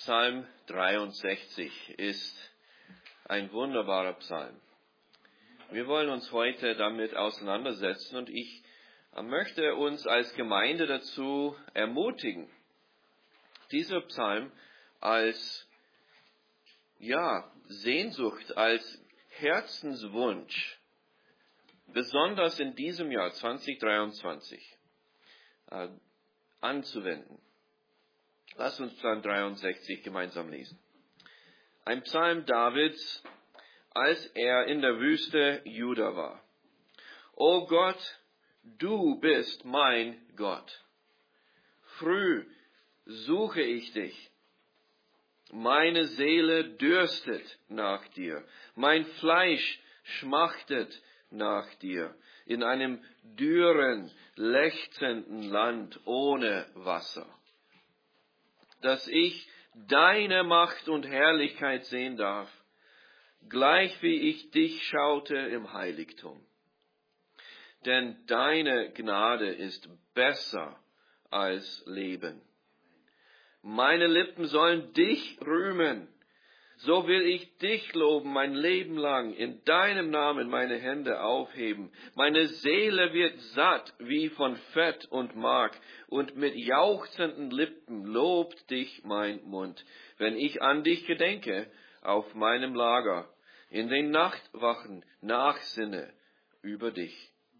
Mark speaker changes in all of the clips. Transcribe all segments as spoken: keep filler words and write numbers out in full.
Speaker 1: Psalm dreiundsechzig ist ein wunderbarer Psalm. Wir wollen uns heute damit auseinandersetzen und ich möchte uns als Gemeinde dazu ermutigen, dieser Psalm als ja, Sehnsucht, als Herzenswunsch, besonders in diesem Jahr zwanzig dreiundzwanzig, äh, anzuwenden. Lass uns Psalm dreiundsechzig gemeinsam lesen. Ein Psalm Davids, als er in der Wüste Juda war. O Gott, du bist mein Gott. Früh suche ich dich. Meine Seele dürstet nach dir. Mein Fleisch schmachtet nach dir. In einem dürren, lechzenden Land ohne Wasser. Dass ich deine Macht und Herrlichkeit sehen darf, gleich wie ich dich schaute im Heiligtum. Denn deine Gnade ist besser als Leben. Meine Lippen sollen dich rühmen. So will ich dich loben mein Leben lang, in deinem Namen meine Hände aufheben. Meine Seele wird satt wie von Fett und Mark, und mit jauchzenden Lippen lobt dich mein Mund, wenn ich an dich gedenke auf meinem Lager, in den Nachtwachen nachsinne über dich.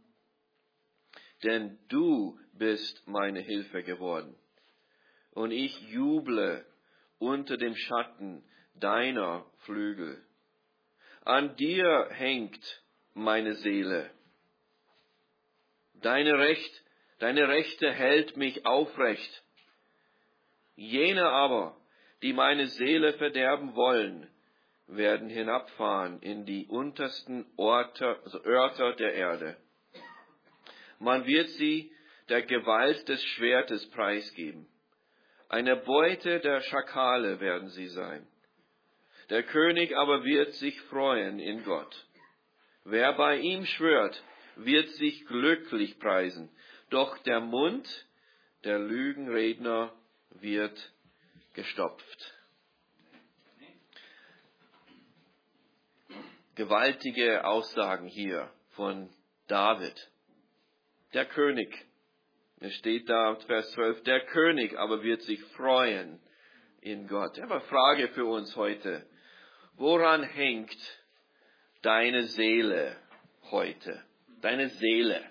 Speaker 1: Denn du bist meine Hilfe geworden, und ich juble unter dem Schatten deiner Flügel. An dir hängt meine Seele. Deine Recht, deine Rechte hält mich aufrecht. Jene aber, die meine Seele verderben wollen, werden hinabfahren in die untersten Orte, also Örter der Erde. Man wird sie der Gewalt des Schwertes preisgeben. Eine Beute der Schakale werden sie sein. Der König aber wird sich freuen in Gott. Wer bei ihm schwört, wird sich glücklich preisen. Doch der Mund der Lügenredner wird gestopft. Gewaltige Aussagen hier von David. Der König. Es steht da, Vers zwölf, der König aber wird sich freuen in Gott. Aber Frage für uns heute. Woran hängt deine Seele heute? Deine Seele.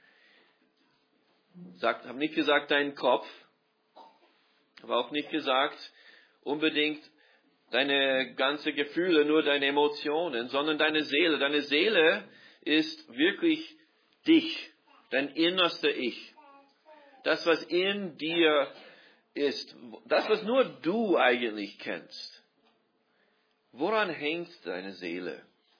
Speaker 1: Sagt, habe nicht gesagt deinen Kopf, aber auch nicht gesagt unbedingt deine ganze Gefühle, nur deine Emotionen, sondern deine Seele. Deine Seele ist wirklich dich, dein innerster Ich. Das, was in dir ist, das, was nur du eigentlich kennst. Woran hängt deine Seele?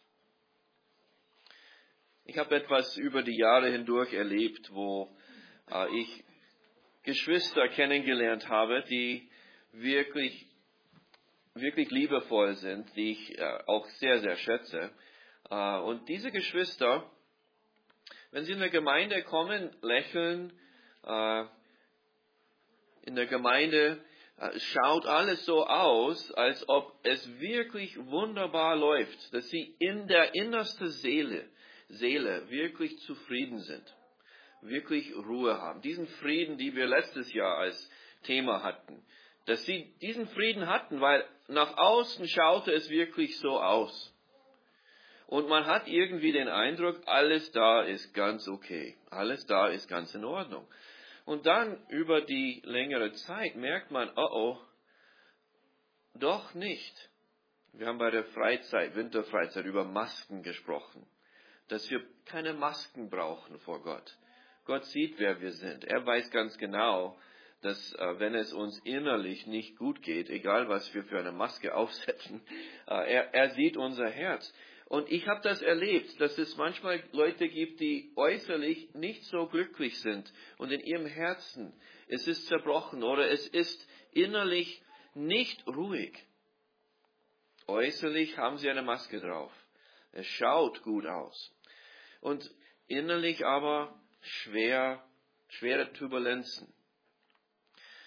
Speaker 1: Ich habe etwas über die Jahre hindurch erlebt, wo äh, ich Geschwister kennengelernt habe, die wirklich, wirklich liebevoll sind, die ich äh, auch sehr, sehr schätze. Äh, und diese Geschwister, wenn sie in der Gemeinde kommen, lächeln, äh, in der Gemeinde schaut alles so aus, als ob es wirklich wunderbar läuft, dass sie in der innersten Seele, Seele wirklich zufrieden sind, wirklich Ruhe haben. Diesen Frieden, den wir letztes Jahr als Thema hatten, dass sie diesen Frieden hatten, weil nach außen schaute es wirklich so aus. Und man hat irgendwie den Eindruck, alles da ist ganz okay, alles da ist ganz in Ordnung. Und dann über die längere Zeit merkt man, oh oh, doch nicht. Wir haben bei der Freizeit, Winterfreizeit über Masken gesprochen, dass wir keine Masken brauchen vor Gott. Gott sieht, wer wir sind. Er weiß ganz genau, dass äh, wenn es uns innerlich nicht gut geht, egal was wir für eine Maske aufsetzen, äh, er, er sieht unser Herz. Und ich habe das erlebt, dass es manchmal Leute gibt, die äußerlich nicht so glücklich sind und in ihrem Herzen, es ist zerbrochen oder es ist innerlich nicht ruhig. Äußerlich haben sie eine Maske drauf. Es schaut gut aus. Und innerlich aber schwer, schwere Turbulenzen.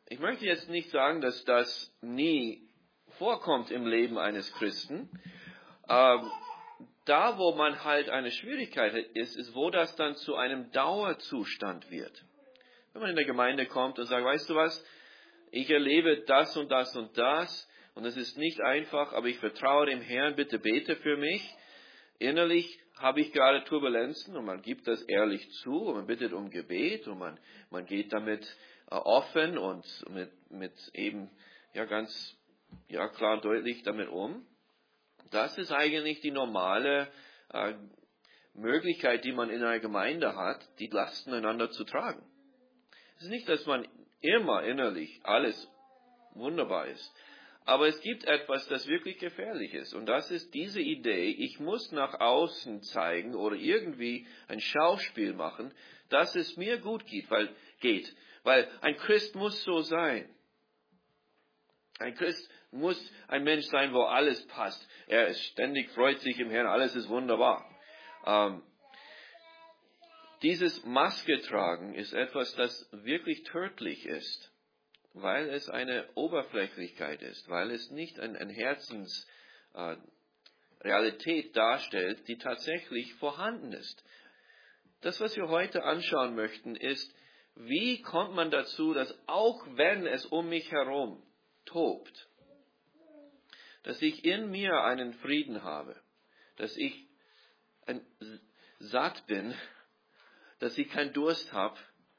Speaker 1: Ich möchte jetzt nicht sagen, dass das nie vorkommt im Leben eines Christen. Ähm, da, wo man halt eine Schwierigkeit ist, ist, wo das dann zu einem Dauerzustand wird. Wenn man in der Gemeinde kommt und sagt, weißt du was, ich erlebe das und das und das und es ist nicht einfach, aber ich vertraue dem Herrn, bitte bete für mich. Innerlich habe ich gerade Turbulenzen und man gibt das ehrlich zu und man bittet um Gebet und man, man geht damit äh, offen und mit, mit eben ja ganz ja, klar und deutlich damit um. Das ist eigentlich die normale äh, Möglichkeit, die man in einer Gemeinde hat, die Lasten einander zu tragen. Es ist nicht, dass man immer innerlich alles wunderbar ist. Aber es gibt etwas, das wirklich gefährlich ist. Und das ist diese Idee, ich muss nach außen zeigen oder irgendwie ein Schauspiel machen, dass es mir gut geht. Weil, geht. Weil ein Christ muss so sein. Ein Christ muss ein Mensch sein, wo alles passt. Er ist ständig, freut sich im Herrn, alles ist wunderbar. Ähm, dieses Maske tragen ist etwas, das wirklich tödlich ist. Weil es eine Oberflächlichkeit ist, weil es nicht ein, ein Herzensrealität äh, darstellt, die tatsächlich vorhanden ist. Das, was wir heute anschauen möchten, ist, wie kommt man dazu, dass auch wenn es um mich herum tobt, dass ich in mir einen Frieden habe, dass ich ein, satt bin, dass ich keinen Durst habe,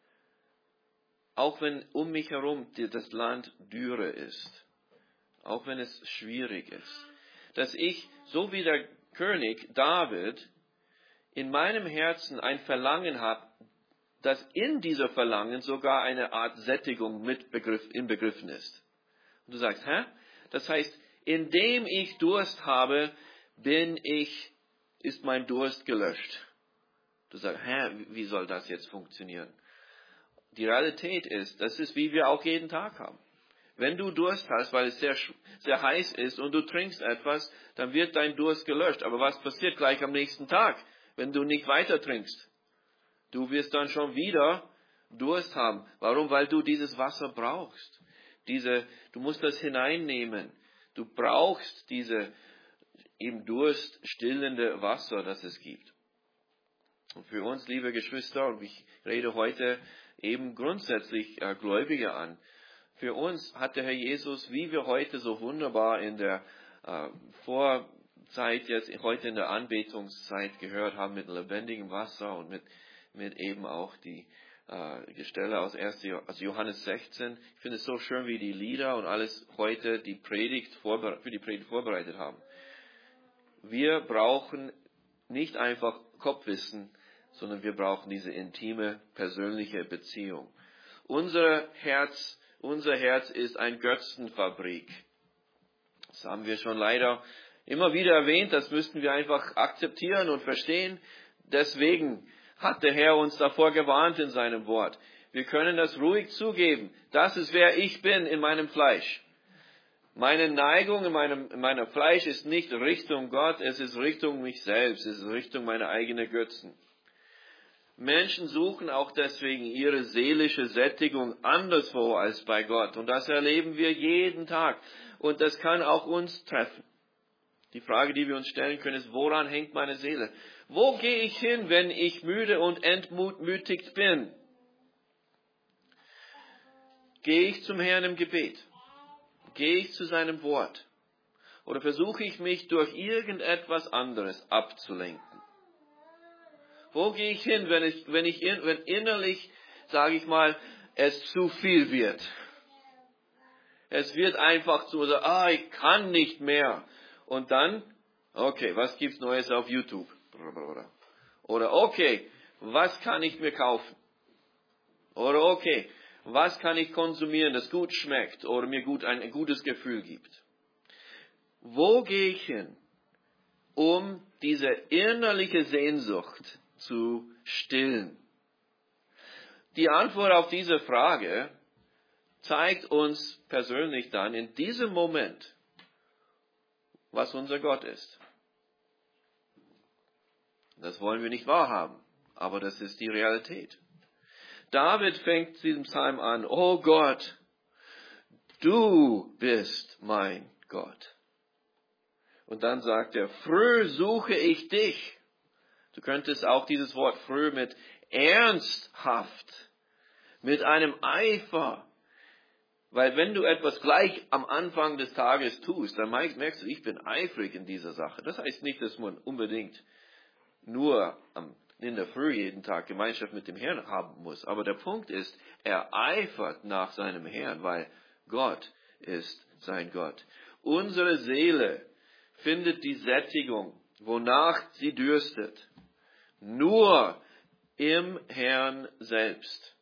Speaker 1: auch wenn um mich herum das Land Dürre ist, auch wenn es schwierig ist, dass ich, so wie der König David, in meinem Herzen ein Verlangen habe, dass in dieser Verlangen sogar eine Art Sättigung mit Begriff, inbegriffen ist. Und du sagst, hä? Das heißt, indem ich Durst habe, bin ich, ist mein Durst gelöscht. Du sagst, hä, wie soll das jetzt funktionieren? Die Realität ist, das ist, wie wir auch jeden Tag haben. Wenn du Durst hast, weil es sehr, sehr heiß ist und du trinkst etwas, dann wird dein Durst gelöscht. Aber was passiert gleich am nächsten Tag, wenn du nicht weiter trinkst? Du wirst dann schon wieder Durst haben. Warum? Weil du dieses Wasser brauchst. Diese, du musst das hineinnehmen. Du brauchst diese eben durststillende Wasser, das es gibt. Und für uns, liebe Geschwister, und ich rede heute eben grundsätzlich äh, Gläubige an. Für uns hat der Herr Jesus, wie wir heute so wunderbar in der äh, Vorzeit, jetzt heute in der Anbetungszeit gehört haben, mit lebendigem Wasser und mit, mit eben auch die äh, Stelle aus, ersten, aus Johannes sechzehn. Ich finde es so schön, wie die Lieder und alles heute die Predigt vorbere- für die Predigt vorbereitet haben. Wir brauchen nicht einfach Kopfwissen, sondern wir brauchen diese intime, persönliche Beziehung. Unser Herz, unser Herz ist eine Götzenfabrik. Das haben wir schon leider immer wieder erwähnt, das müssten wir einfach akzeptieren und verstehen. Deswegen hat der Herr uns davor gewarnt in seinem Wort. Wir können das ruhig zugeben. Das ist, wer ich bin in meinem Fleisch. Meine Neigung in meinem, in meinem Fleisch ist nicht Richtung Gott, es ist Richtung mich selbst, es ist Richtung meiner eigenen Götzen. Menschen suchen auch deswegen ihre seelische Sättigung anderswo als bei Gott. Und das erleben wir jeden Tag. Und das kann auch uns treffen. Die Frage, die wir uns stellen können, ist, woran hängt meine Seele? Wo gehe ich hin, wenn ich müde und entmutigt bin? Gehe ich zum Herrn im Gebet? Gehe ich zu seinem Wort? Oder versuche ich mich durch irgendetwas anderes abzulenken? Wo gehe ich hin, wenn ich, wenn ich wenn innerlich, sage ich mal, es zu viel wird? Es wird einfach so, ah, ich kann nicht mehr. Und dann, okay, was gibt's Neues auf YouTube? Oder okay, was kann ich mir kaufen? Oder okay, was kann ich konsumieren, das gut schmeckt oder mir gut ein, ein gutes Gefühl gibt? Wo gehe ich hin, um diese innerliche Sehnsucht zu stillen? Die Antwort auf diese Frage zeigt uns persönlich dann in diesem Moment, was unser Gott ist. Das wollen wir nicht wahrhaben, aber das ist die Realität. David fängt diesen Psalm an, oh Gott, du bist mein Gott. Und dann sagt er, früh suche ich dich. Du könntest auch dieses Wort früh mit ernsthaft, mit einem Eifer. Weil wenn du etwas gleich am Anfang des Tages tust, dann merkst du, ich bin eifrig in dieser Sache. Das heißt nicht, dass man unbedingt nur in der Früh jeden Tag Gemeinschaft mit dem Herrn haben muss. Aber der Punkt ist, er eifert nach seinem Herrn, weil Gott ist sein Gott. Unsere Seele findet die Sättigung, wonach sie dürstet, nur im Herrn selbst.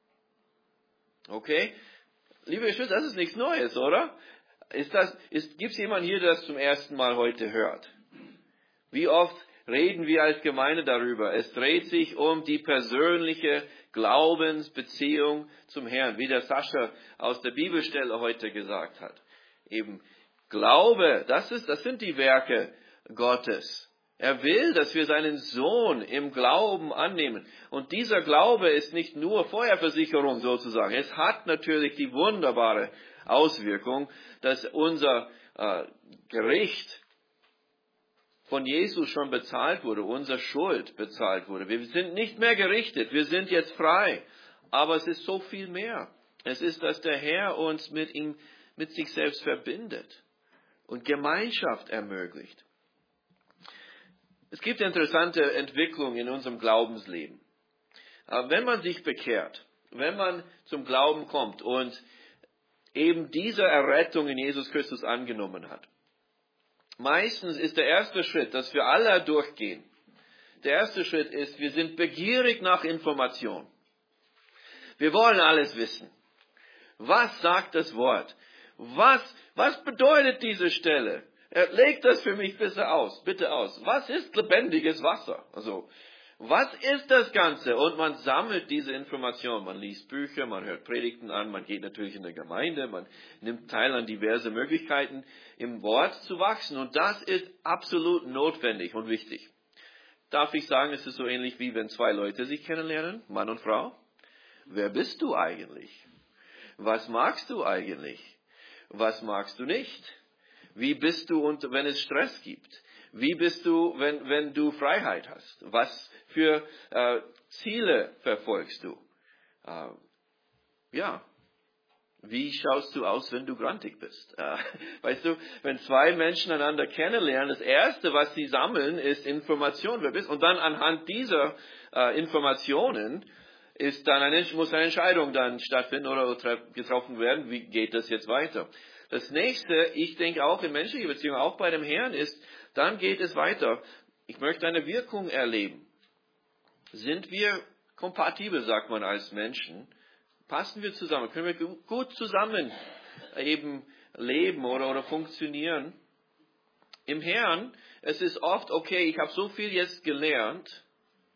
Speaker 1: Okay? Liebe Geschwister, das ist nichts Neues, oder? Ist das, ist, gibt es jemanden hier, der das zum ersten Mal heute hört? Wie oft reden wir als Gemeinde darüber? Es dreht sich um die persönliche Glaubensbeziehung zum Herrn, wie der Sascha aus der Bibelstelle heute gesagt hat. Eben Glaube, das ist, das sind die Werke Gottes. Er will, dass wir seinen Sohn im Glauben annehmen. Und dieser Glaube ist nicht nur Feuerversicherung sozusagen. Es hat natürlich die wunderbare Auswirkung, dass unser äh, Gericht von Jesus schon bezahlt wurde, unsere Schuld bezahlt wurde. Wir sind nicht mehr gerichtet, wir sind jetzt frei. Aber es ist so viel mehr. Es ist, dass der Herr uns mit ihm, mit sich selbst verbindet und Gemeinschaft ermöglicht. Es gibt interessante Entwicklungen in unserem Glaubensleben. Wenn man sich bekehrt, wenn man zum Glauben kommt und eben diese Errettung in Jesus Christus angenommen hat, meistens ist der erste Schritt, dass wir alle durchgehen. Der erste Schritt ist, wir sind begierig nach Information. Wir wollen alles wissen. Was sagt das Wort? Was, was bedeutet diese Stelle? Legt das für mich bitte aus, bitte aus. Was ist lebendiges Wasser? Also, was ist das Ganze? Und man sammelt diese Informationen. Man liest Bücher, man hört Predigten an, man geht natürlich in der Gemeinde, man nimmt teil an diverse Möglichkeiten, im Wort zu wachsen. Und das ist absolut notwendig und wichtig. Darf ich sagen, es ist so ähnlich wie wenn zwei Leute sich kennenlernen, Mann und Frau. Wer bist du eigentlich? Was magst du eigentlich? Was magst du nicht? Wie bist du, und wenn es Stress gibt? Wie bist du, wenn, wenn du Freiheit hast? Was für äh, Ziele verfolgst du? Äh, ja, wie schaust du aus, wenn du grantig bist? Äh, weißt du, wenn zwei Menschen einander kennenlernen, das Erste, was sie sammeln, ist Information, wer bist. Und dann anhand dieser äh, Informationen ist dann eine, muss eine Entscheidung dann stattfinden oder getroffen werden. Wie geht das jetzt weiter? Das nächste, ich denke auch in menschlicher Beziehung, auch bei dem Herrn ist, dann geht es weiter. Ich möchte eine Wirkung erleben. Sind wir kompatibel, sagt man als Menschen? Passen wir zusammen? Können wir gut zusammen eben leben oder, oder funktionieren? Im Herrn, es ist oft, okay, ich habe so viel jetzt gelernt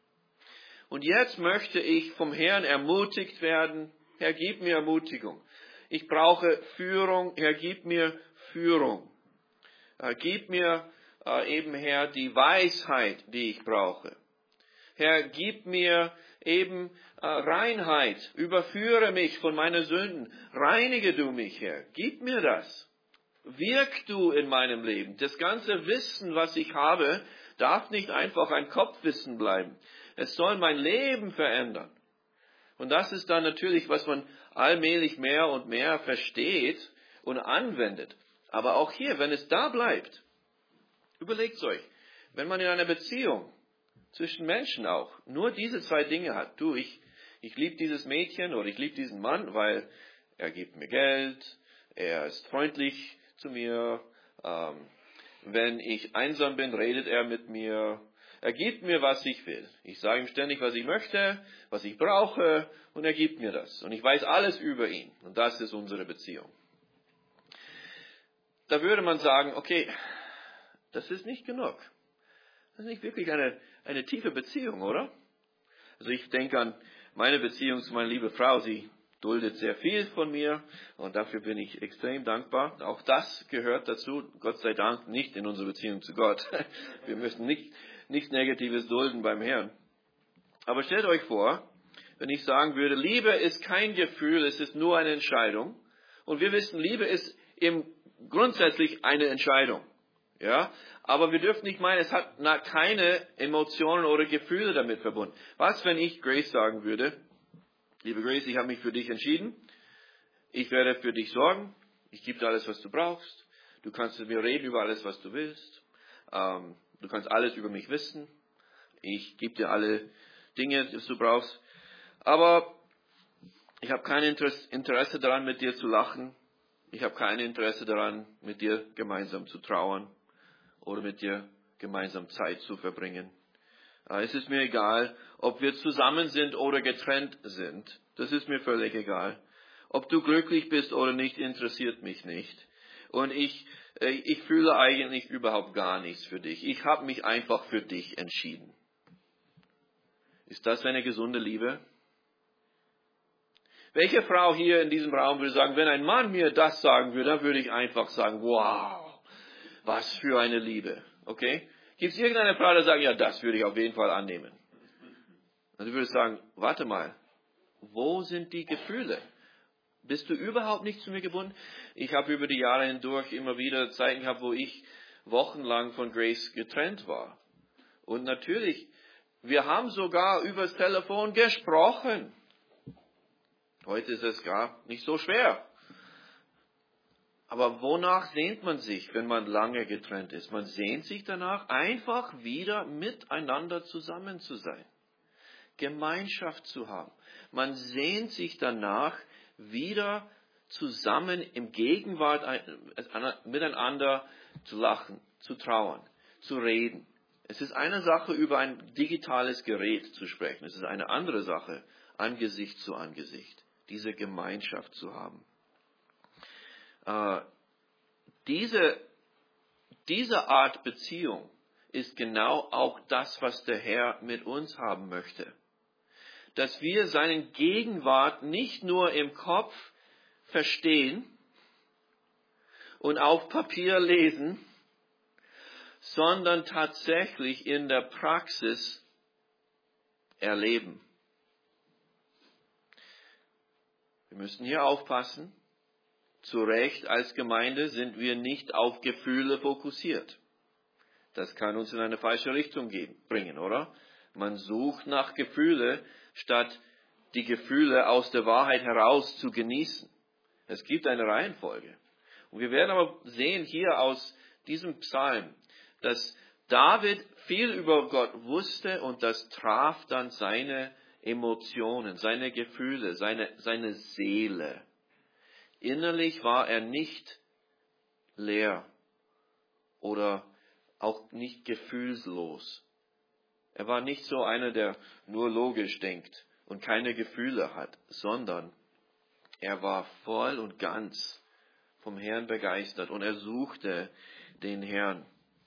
Speaker 1: und jetzt möchte ich vom Herrn ermutigt werden. Herr, gib mir Ermutigung. Ich brauche Führung. Herr, gib mir Führung. Äh, gib mir äh, eben, Herr, die Weisheit, die ich brauche. Herr, gib mir eben äh, Reinheit. Überführe mich von meinen Sünden. Reinige du mich, Herr. Gib mir das. Wirk du in meinem Leben. Das ganze Wissen, was ich habe, darf nicht einfach ein Kopfwissen bleiben. Es soll mein Leben verändern. Und das ist dann natürlich, was man allmählich mehr und mehr versteht und anwendet. Aber auch hier, wenn es da bleibt, überlegt euch, wenn man in einer Beziehung zwischen Menschen auch nur diese zwei Dinge hat, du, ich, ich liebe dieses Mädchen oder ich liebe diesen Mann, weil er gibt mir Geld, er ist freundlich zu mir, ähm, wenn ich einsam bin, redet er mit mir, er gibt mir, was ich will. Ich sage ihm ständig, was ich möchte, was ich brauche, und er gibt mir das. Und ich weiß alles über ihn. Und das ist unsere Beziehung. Da würde man sagen, okay, das ist nicht genug. Das ist nicht wirklich eine, eine tiefe Beziehung, oder? Also ich denke an meine Beziehung zu meiner lieben Frau. Sie duldet sehr viel von mir und dafür bin ich extrem dankbar. Auch das gehört dazu, Gott sei Dank, nicht in unserer Beziehung zu Gott. Wir müssen nicht nichts Negatives dulden beim Herrn. Aber stellt euch vor, wenn ich sagen würde, Liebe ist kein Gefühl, es ist nur eine Entscheidung. Und wir wissen, Liebe ist eben grundsätzlich eine Entscheidung. Ja, aber wir dürfen nicht meinen, es hat keine Emotionen oder Gefühle damit verbunden. Was, wenn ich Grace sagen würde, liebe Grace, ich habe mich für dich entschieden, ich werde für dich sorgen, ich gebe dir alles, was du brauchst, du kannst mit mir reden über alles, was du willst, ähm, du kannst alles über mich wissen, ich gebe dir alle Dinge, die du brauchst, aber ich habe kein Interesse daran, mit dir zu lachen, ich habe kein Interesse daran, mit dir gemeinsam zu trauern oder mit dir gemeinsam Zeit zu verbringen. Es ist mir egal, ob wir zusammen sind oder getrennt sind. Das ist mir völlig egal. Ob du glücklich bist oder nicht, interessiert mich nicht. Und ich, ich fühle eigentlich überhaupt gar nichts für dich. Ich habe mich einfach für dich entschieden. Ist das eine gesunde Liebe? Welche Frau hier in diesem Raum würde sagen, wenn ein Mann mir das sagen würde, dann würde ich einfach sagen, wow. Was für eine Liebe, okay? Gibt es irgendeine Frau, die sagt, ja, das würde ich auf jeden Fall annehmen? Und du würdest sagen, warte mal, wo sind die Gefühle? Bist du überhaupt nicht zu mir gebunden? Ich habe über die Jahre hindurch immer wieder Zeiten gehabt, wo ich wochenlang von Grace getrennt war. Und natürlich, wir haben sogar übers Telefon gesprochen. Heute ist es gar nicht so schwer. Aber wonach sehnt man sich, wenn man lange getrennt ist? Man sehnt sich danach, einfach wieder miteinander zusammen zu sein, Gemeinschaft zu haben. Man sehnt sich danach, wieder zusammen im Gegenwart miteinander zu lachen, zu trauern, zu reden. Es ist eine Sache, über ein digitales Gerät zu sprechen. Es ist eine andere Sache, Angesicht zu Angesicht, diese Gemeinschaft zu haben. Diese, diese Art Beziehung ist genau auch das, was der Herr mit uns haben möchte. Dass wir seinen Gegenwart nicht nur im Kopf verstehen und auf Papier lesen, sondern tatsächlich in der Praxis erleben. Wir müssen hier aufpassen. Zu Recht als Gemeinde sind wir nicht auf Gefühle fokussiert. Das kann uns in eine falsche Richtung gehen, bringen, oder? Man sucht nach Gefühle, statt die Gefühle aus der Wahrheit heraus zu genießen. Es gibt eine Reihenfolge. Und wir werden aber sehen hier aus diesem Psalm, dass David viel über Gott wusste und das traf dann seine Emotionen, seine Gefühle, seine, seine Seele. Innerlich war er nicht leer oder auch nicht gefühlslos. Er war nicht so einer, der nur logisch denkt und keine Gefühle hat, sondern er war voll und ganz vom Herrn begeistert und er suchte den Herrn.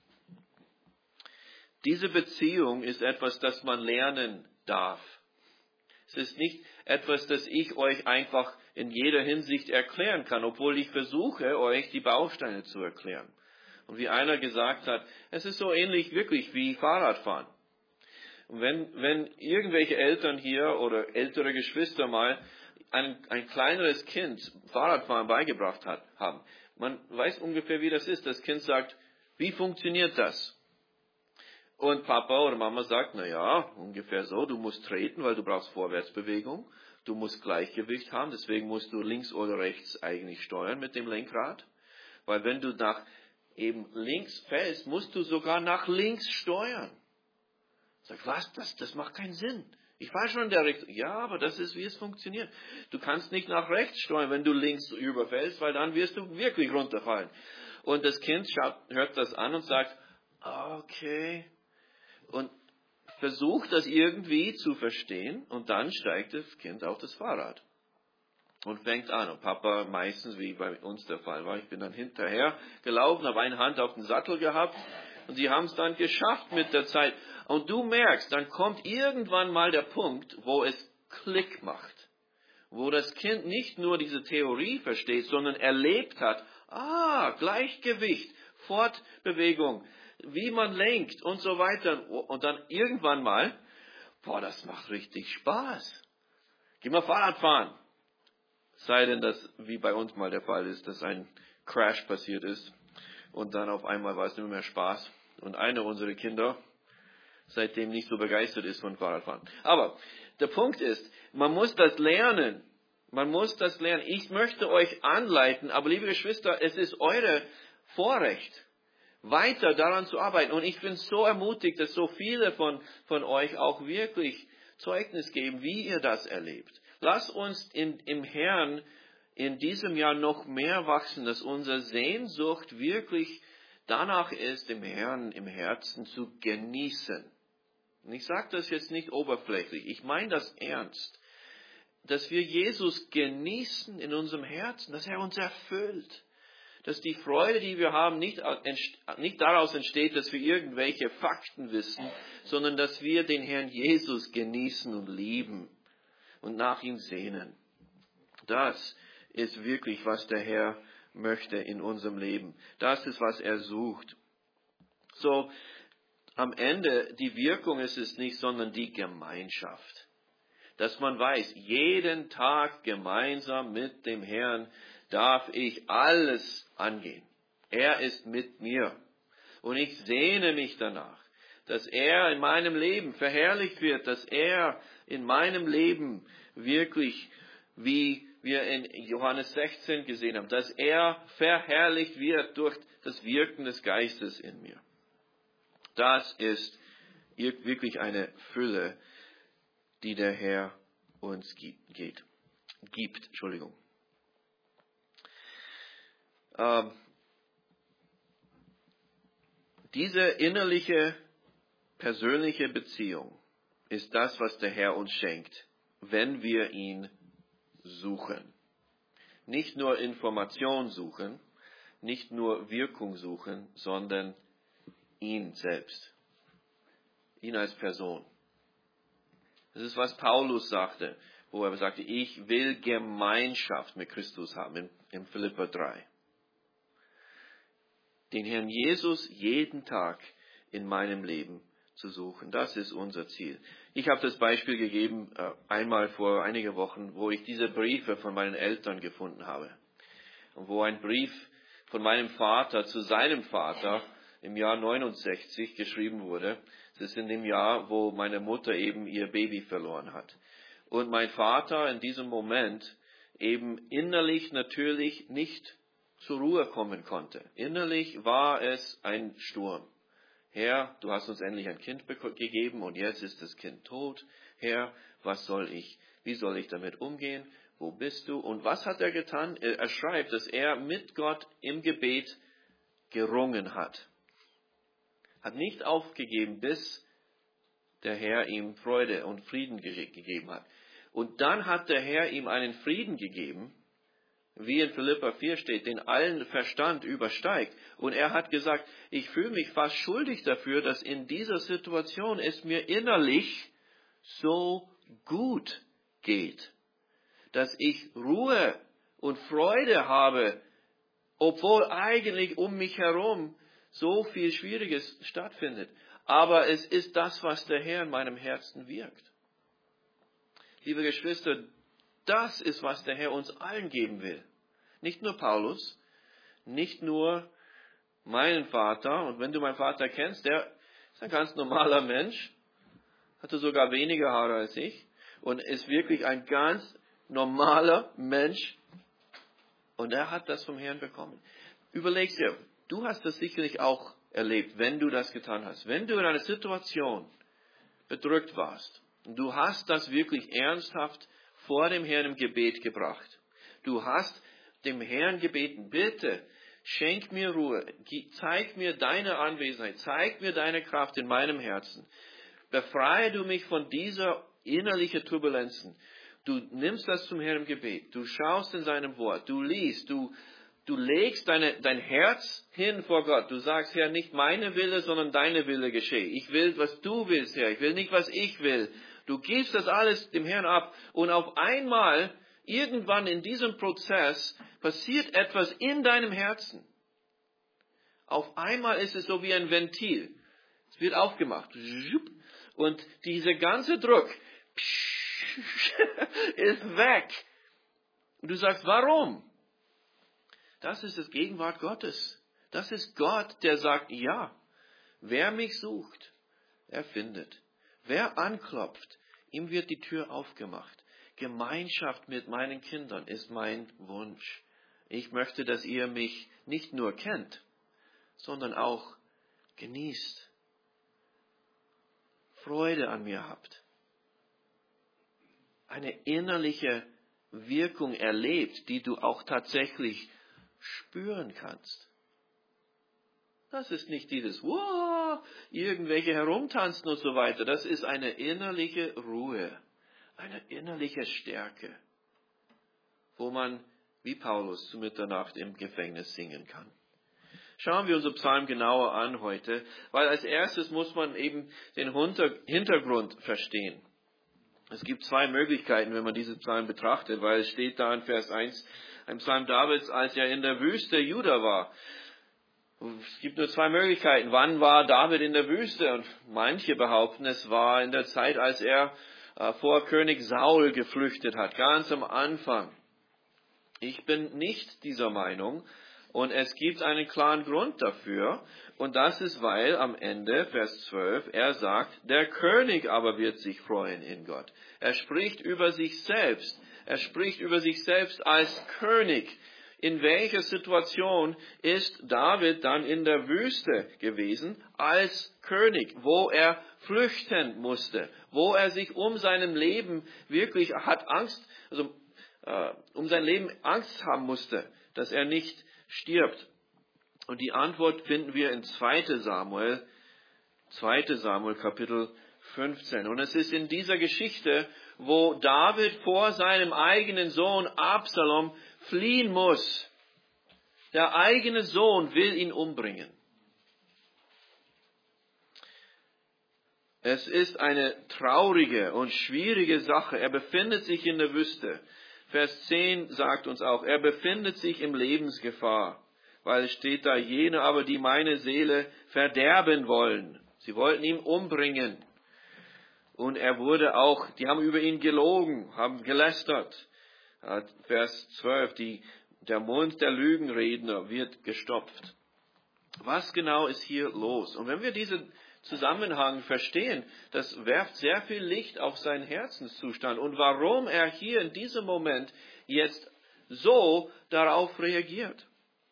Speaker 1: Diese Beziehung ist etwas, das man lernen darf. Es ist nicht etwas, das ich euch einfach in jeder Hinsicht erklären kann, obwohl ich versuche, euch die Bausteine zu erklären. Und wie einer gesagt hat, es ist so ähnlich wirklich wie Fahrradfahren. Und wenn, wenn irgendwelche Eltern hier oder ältere Geschwister mal ein, ein kleineres Kind Fahrradfahren beigebracht hat, haben, man weiß ungefähr, wie das ist. Das Kind sagt, wie funktioniert das? Und Papa oder Mama sagt, na ja, ungefähr so, du musst treten, weil du brauchst Vorwärtsbewegung. Du musst Gleichgewicht haben, deswegen musst du links oder rechts eigentlich steuern mit dem Lenkrad. Weil wenn du nach eben links fällst, musst du sogar nach links steuern. Sag, was, das, das macht keinen Sinn. Ich fahre schon in der Richtung. Ja, aber das ist, wie es funktioniert. Du kannst nicht nach rechts steuern, wenn du links überfällst, weil dann wirst du wirklich runterfallen. Und das Kind schaut, hört das an und sagt, okay. Und versucht das irgendwie zu verstehen und dann steigt das Kind auf das Fahrrad und fängt an. Und Papa meistens, wie bei uns der Fall war, ich bin dann hinterher gelaufen, habe eine Hand auf den Sattel gehabt und sie haben es dann geschafft mit der Zeit. Und du merkst, dann kommt irgendwann mal der Punkt, wo es Klick macht, wo das Kind nicht nur diese Theorie versteht, sondern erlebt hat, ah, Gleichgewicht, Fortbewegung, wie man lenkt und so weiter. Und dann irgendwann mal, boah, das macht richtig Spaß. Geh mal Fahrrad fahren. sei denn, dass, wie bei uns mal der Fall ist, dass ein Crash passiert ist und dann auf einmal war es nicht mehr Spaß. Und einer unserer Kinder seitdem nicht so begeistert ist von Fahrradfahren. Aber der Punkt ist, man muss das lernen. Man muss das lernen. Ich möchte euch anleiten, aber liebe Geschwister, es ist eure Vorrecht, weiter daran zu arbeiten. Und ich bin so ermutigt, dass so viele von, von euch auch wirklich Zeugnis geben, wie ihr das erlebt. Lasst uns in, im Herrn in diesem Jahr noch mehr wachsen, dass unsere Sehnsucht wirklich danach ist, dem Herrn im Herzen zu genießen. Und ich sage das jetzt nicht oberflächlich, ich meine das ernst, dass wir Jesus genießen in unserem Herzen, dass er uns erfüllt, dass die Freude, die wir haben, nicht, nicht daraus entsteht, dass wir irgendwelche Fakten wissen, sondern dass wir den Herrn Jesus genießen und lieben und nach ihm sehnen. Das ist wirklich, was der Herr möchte in unserem Leben. Das ist, was er sucht. So, am Ende, die Wirkung ist es nicht, sondern die Gemeinschaft. Dass man weiß, jeden Tag gemeinsam mit dem Herrn darf ich alles angehen. Er ist mit mir. Und ich sehne mich danach, dass er in meinem Leben verherrlicht wird, dass er in meinem Leben wirklich, wie wir in Johannes sechzehn gesehen haben, dass er verherrlicht wird durch das Wirken des Geistes in mir. Das ist wirklich eine Fülle, die der Herr uns gibt. Geht, gibt Entschuldigung. Ähm, diese innerliche, persönliche Beziehung ist das, was der Herr uns schenkt, wenn wir ihn suchen. Nicht nur Information suchen, nicht nur Wirkung suchen, sondern ihn selbst. Ihn als Person. Das ist, was Paulus sagte, wo er sagte, ich will Gemeinschaft mit Christus haben, in, in Philipper drei. Den Herrn Jesus jeden Tag in meinem Leben zu suchen. Das ist unser Ziel. Ich habe das Beispiel gegeben, äh, einmal vor einigen Wochen, wo ich diese Briefe von meinen Eltern gefunden habe. Und wo ein Brief von meinem Vater zu seinem Vater im Jahr neunundsechzig geschrieben wurde. Das ist in dem Jahr, wo meine Mutter eben ihr Baby verloren hat. Und mein Vater in diesem Moment eben innerlich natürlich nicht zur Ruhe kommen konnte. Innerlich war es ein Sturm. Herr, du hast uns endlich ein Kind gegeben und jetzt ist das Kind tot. Herr, was soll ich? Wie soll ich damit umgehen? Wo bist du? Und was hat er getan? Er schreibt, dass er mit Gott im Gebet gerungen hat. Hat nicht aufgegeben, bis der Herr ihm Freude und Frieden gegeben hat. Und dann hat der Herr ihm einen Frieden gegeben, wie in Philipper vier steht, den allen Verstand übersteigt. Und er hat gesagt, ich fühle mich fast schuldig dafür, dass in dieser Situation es mir innerlich so gut geht. Dass ich Ruhe und Freude habe, obwohl eigentlich um mich herum so viel Schwieriges stattfindet. Aber es ist das, was der Herr in meinem Herzen wirkt. Liebe Geschwister, das ist, was der Herr uns allen geben will. Nicht nur Paulus, nicht nur meinen Vater. Und wenn du meinen Vater kennst, der ist ein ganz normaler Mensch, hatte sogar weniger Haare als ich und ist wirklich ein ganz normaler Mensch. Und er hat das vom Herrn bekommen. Überleg dir, du hast das sicherlich auch erlebt, wenn du das getan hast. Wenn du in einer Situation bedrückt warst, und du hast das wirklich ernsthaft vor dem Herrn im Gebet gebracht. Du hast dem Herrn gebeten, bitte, schenk mir Ruhe, zeig mir deine Anwesenheit, zeig mir deine Kraft in meinem Herzen. Befreie du mich von dieser innerlichen Turbulenzen. Du nimmst das zum Herrn im Gebet, du schaust in seinem Wort, du liest, du, du legst deine, dein Herz hin vor Gott. Du sagst, Herr, nicht meine Wille, sondern deine Wille geschehe. Ich will, was du willst, Herr, ich will nicht, was ich will. Du gibst das alles dem Herrn ab und auf einmal, irgendwann in diesem Prozess, passiert etwas in deinem Herzen. Auf einmal ist es so wie ein Ventil. Es wird aufgemacht. Und dieser ganze Druck ist weg. Und du sagst, warum? Das ist das Gegenwart Gottes. Das ist Gott, der sagt, ja, wer mich sucht, er findet. Wer anklopft, ihm wird die Tür aufgemacht. Gemeinschaft mit meinen Kindern ist mein Wunsch. Ich möchte, dass ihr mich nicht nur kennt, sondern auch genießt. Freude an mir habt. Eine innerliche Wirkung erlebt, die du auch tatsächlich spüren kannst. Das ist nicht dieses, wow, irgendwelche herumtanzen und so weiter. Das ist eine innerliche Ruhe, eine innerliche Stärke, wo man, wie Paulus, zu Mitternacht im Gefängnis singen kann. Schauen wir unser Psalm genauer an heute, weil als erstes muss man eben den Hintergrund verstehen. Es gibt zwei Möglichkeiten, wenn man diesen Psalm betrachtet, weil es steht da in Vers eins, ein Psalm Davids, als er in der Wüste Juda war. Es gibt nur zwei Möglichkeiten. Wann war David in der Wüste? Und manche behaupten, es war in der Zeit, als er vor König Saul geflüchtet hat, ganz am Anfang. Ich bin nicht dieser Meinung und es gibt einen klaren Grund dafür. Und das ist, weil am Ende, Vers zwölf, er sagt, der König aber wird sich freuen in Gott. Er spricht über sich selbst. Er spricht über sich selbst als König. In welcher Situation ist David dann in der Wüste gewesen als König, wo er flüchten musste, wo er sich um sein Leben wirklich hat Angst, also äh, um sein Leben Angst haben musste, dass er nicht stirbt. Und die Antwort finden wir in zweiter Samuel, zweiter Samuel Kapitel fünfzehn. Und es ist in dieser Geschichte, wo David vor seinem eigenen Sohn Absalom fliehen muss. Der eigene Sohn will ihn umbringen. Es ist eine traurige und schwierige Sache. Er befindet sich in der Wüste. Vers zehn sagt uns auch, er befindet sich in Lebensgefahr, weil es steht da, jene aber, die meine Seele verderben wollen. Sie wollten ihn umbringen. Und er wurde auch, die haben über ihn gelogen, haben gelästert. Vers zwölf, die, der Mund der Lügenredner wird gestopft. Was genau ist hier los? Und wenn wir diesen Zusammenhang verstehen, das werft sehr viel Licht auf seinen Herzenszustand und warum er hier in diesem Moment jetzt so darauf reagiert.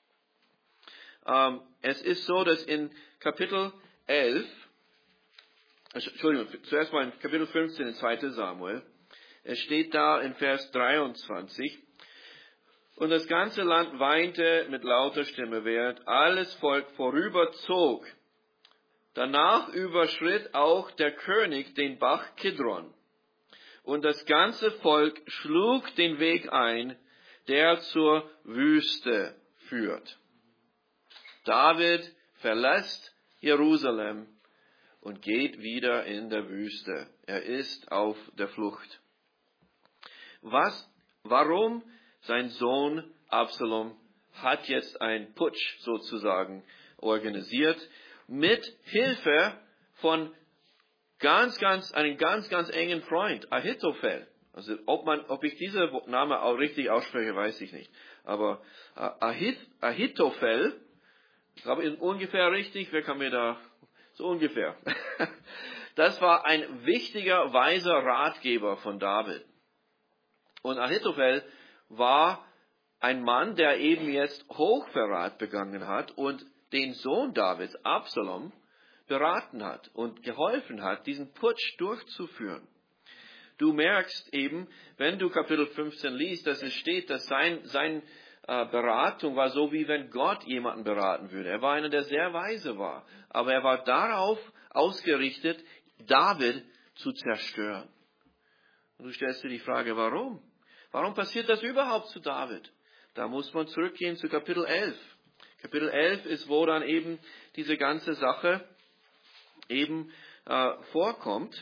Speaker 1: Ähm, es ist so, dass in Kapitel elf, Entschuldigung, zuerst mal in Kapitel fünfzehn, in zweiter Samuel, es steht da in Vers dreiundzwanzig, und das ganze Land weinte mit lauter Stimme, während alles Volk vorüberzog. Danach überschritt auch der König den Bach Kidron. Und das ganze Volk schlug den Weg ein, der zur Wüste führt. David verlässt Jerusalem und geht wieder in der Wüste. Er ist auf der Flucht. Was, warum? Sein Sohn Absalom hat jetzt einen Putsch sozusagen organisiert mit Hilfe von ganz, ganz, einem ganz, ganz engen Freund, Ahitophel. Also ob man, ob ich diesen Namen auch richtig ausspreche, weiß ich nicht. Aber Ahith, Ahitophel, ich glaube ungefähr richtig, wer kann mir da, so ungefähr. Das war ein wichtiger, weiser Ratgeber von David. Und Ahitophel war ein Mann, der eben jetzt Hochverrat begangen hat und den Sohn Davids, Absalom, beraten hat und geholfen hat, diesen Putsch durchzuführen. Du merkst eben, wenn du Kapitel fünfzehn liest, dass es steht, dass sein, sein äh, Beratung war so, wie wenn Gott jemanden beraten würde. Er war einer, der sehr weise war, aber er war darauf ausgerichtet, David zu zerstören. Und du stellst dir die Frage, warum? Warum passiert das überhaupt zu David? Da muss man zurückgehen zu Kapitel elf. Kapitel elf ist, wo dann eben diese ganze Sache eben äh, vorkommt.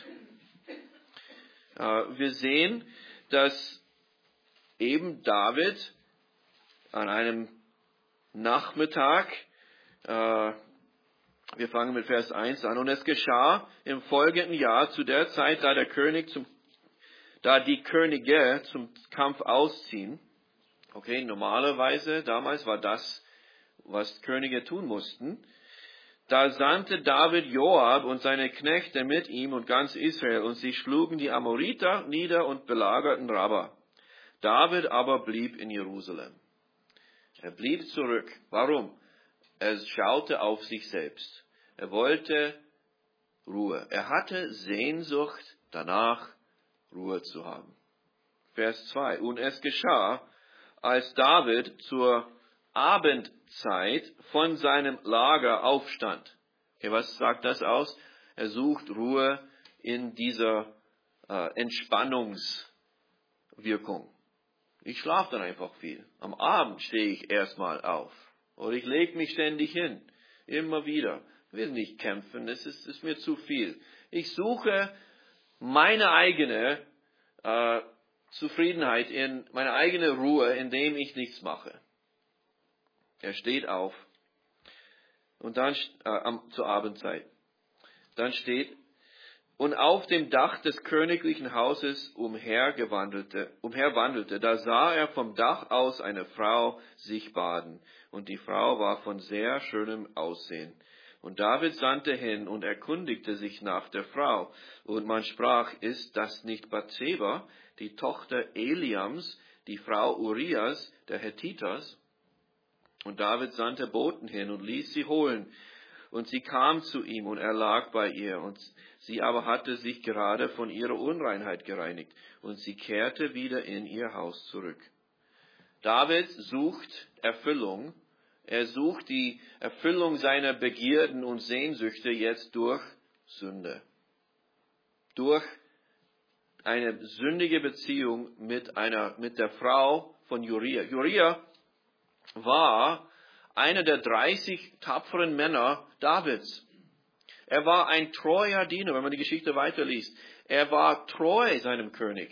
Speaker 1: Äh, wir sehen, dass eben David an einem Nachmittag, äh, wir fangen mit Vers eins an, und es geschah im folgenden Jahr zu der Zeit, da der König zum da die Könige zum Kampf ausziehen, Okay, normalerweise, damals war das, was Könige tun mussten. Da sandte David Joab und seine Knechte mit ihm und ganz Israel, und sie schlugen die Amoriter nieder und belagerten Rabba. David aber blieb in Jerusalem. Er blieb zurück. Warum? Er schaute auf sich selbst. Er wollte Ruhe. Er hatte Sehnsucht danach, Ruhe zu haben. Vers zwei. Und es geschah, als David zur Abendzeit von seinem Lager aufstand. Okay, was sagt das aus? Er sucht Ruhe in dieser äh, Entspannungswirkung. Ich schlafe dann einfach viel. Am Abend stehe ich erstmal auf. Oder ich lege mich ständig hin. Immer wieder. Ich will nicht kämpfen, das ist, ist mir zu viel. Ich suche meine eigene äh, Zufriedenheit, in meine eigene Ruhe, indem ich nichts mache. Er steht auf. Und dann äh, am, zur Abendzeit. Dann steht, und auf dem Dach des königlichen Hauses umhergewandelte, umherwandelte, da sah er vom Dach aus eine Frau sich baden. Und die Frau war von sehr schönem Aussehen. Und David sandte hin und erkundigte sich nach der Frau. Und man sprach, ist das nicht Bathseba, die Tochter Eliams, die Frau Urias, der Hethiters? Und David sandte Boten hin und ließ sie holen. Und sie kam zu ihm und er lag bei ihr. Und sie aber hatte sich gerade von ihrer Unreinheit gereinigt. Und sie kehrte wieder in ihr Haus zurück. David sucht Erfüllung. Er sucht die Erfüllung seiner Begierden und Sehnsüchte jetzt durch Sünde. Durch eine sündige Beziehung mit einer, mit der Frau von Uriah. Uriah war einer der dreißig tapferen Männer Davids. Er war ein treuer Diener, wenn man die Geschichte weiterliest. Er war treu seinem König.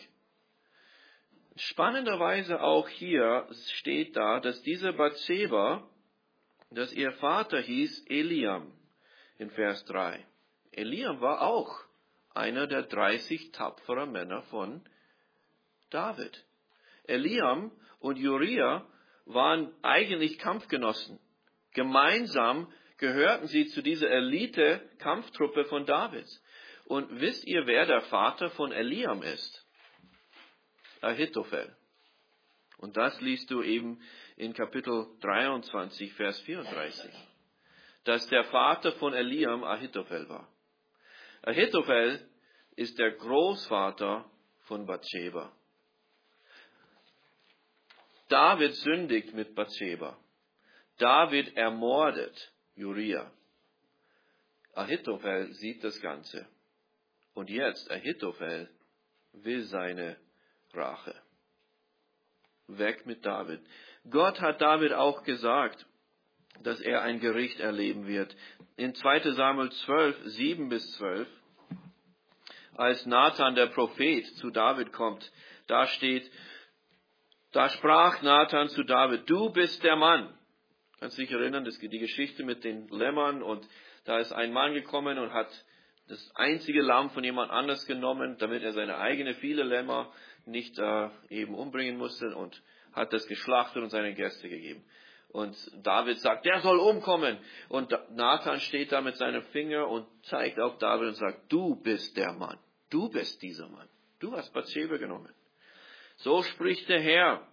Speaker 1: Spannenderweise auch hier steht da, dass diese Bathseba, dass ihr Vater hieß Eliam in Vers drei. Eliam war auch einer der dreißig tapferen Männer von David. Eliam und Uriah waren eigentlich Kampfgenossen. Gemeinsam gehörten sie zu dieser Elite-Kampftruppe von Davids. Und wisst ihr, wer der Vater von Eliam ist? Ahitophel. Und das liest du eben in Kapitel dreiundzwanzig, Vers vierunddreißig. Dass der Vater von Eliam Ahitophel war. Ahitophel ist der Großvater von Bathseba. David sündigt mit Bathseba. David ermordet Uriah. Ahitophel sieht das Ganze. Und jetzt, Ahitophel will seine Rache. Weg mit David. Gott hat David auch gesagt, dass er ein Gericht erleben wird. In zweiter Samuel zwölf, sieben bis zwölf, als Nathan, der Prophet, zu David kommt, da steht, da sprach Nathan zu David, du bist der Mann. Kannst du dich erinnern, das die Geschichte mit den Lämmern, und da ist ein Mann gekommen und hat das einzige Lamm von jemand anders genommen, damit er seine eigene viele Lämmer nicht äh, eben umbringen musste, und hat das geschlachtet und seinen Gäste gegeben. Und David sagt, der soll umkommen. Und Nathan steht da mit seinem Finger und zeigt auf David und sagt, du bist der Mann. Du bist dieser Mann. Du hast Bathseba genommen. So spricht der Herr,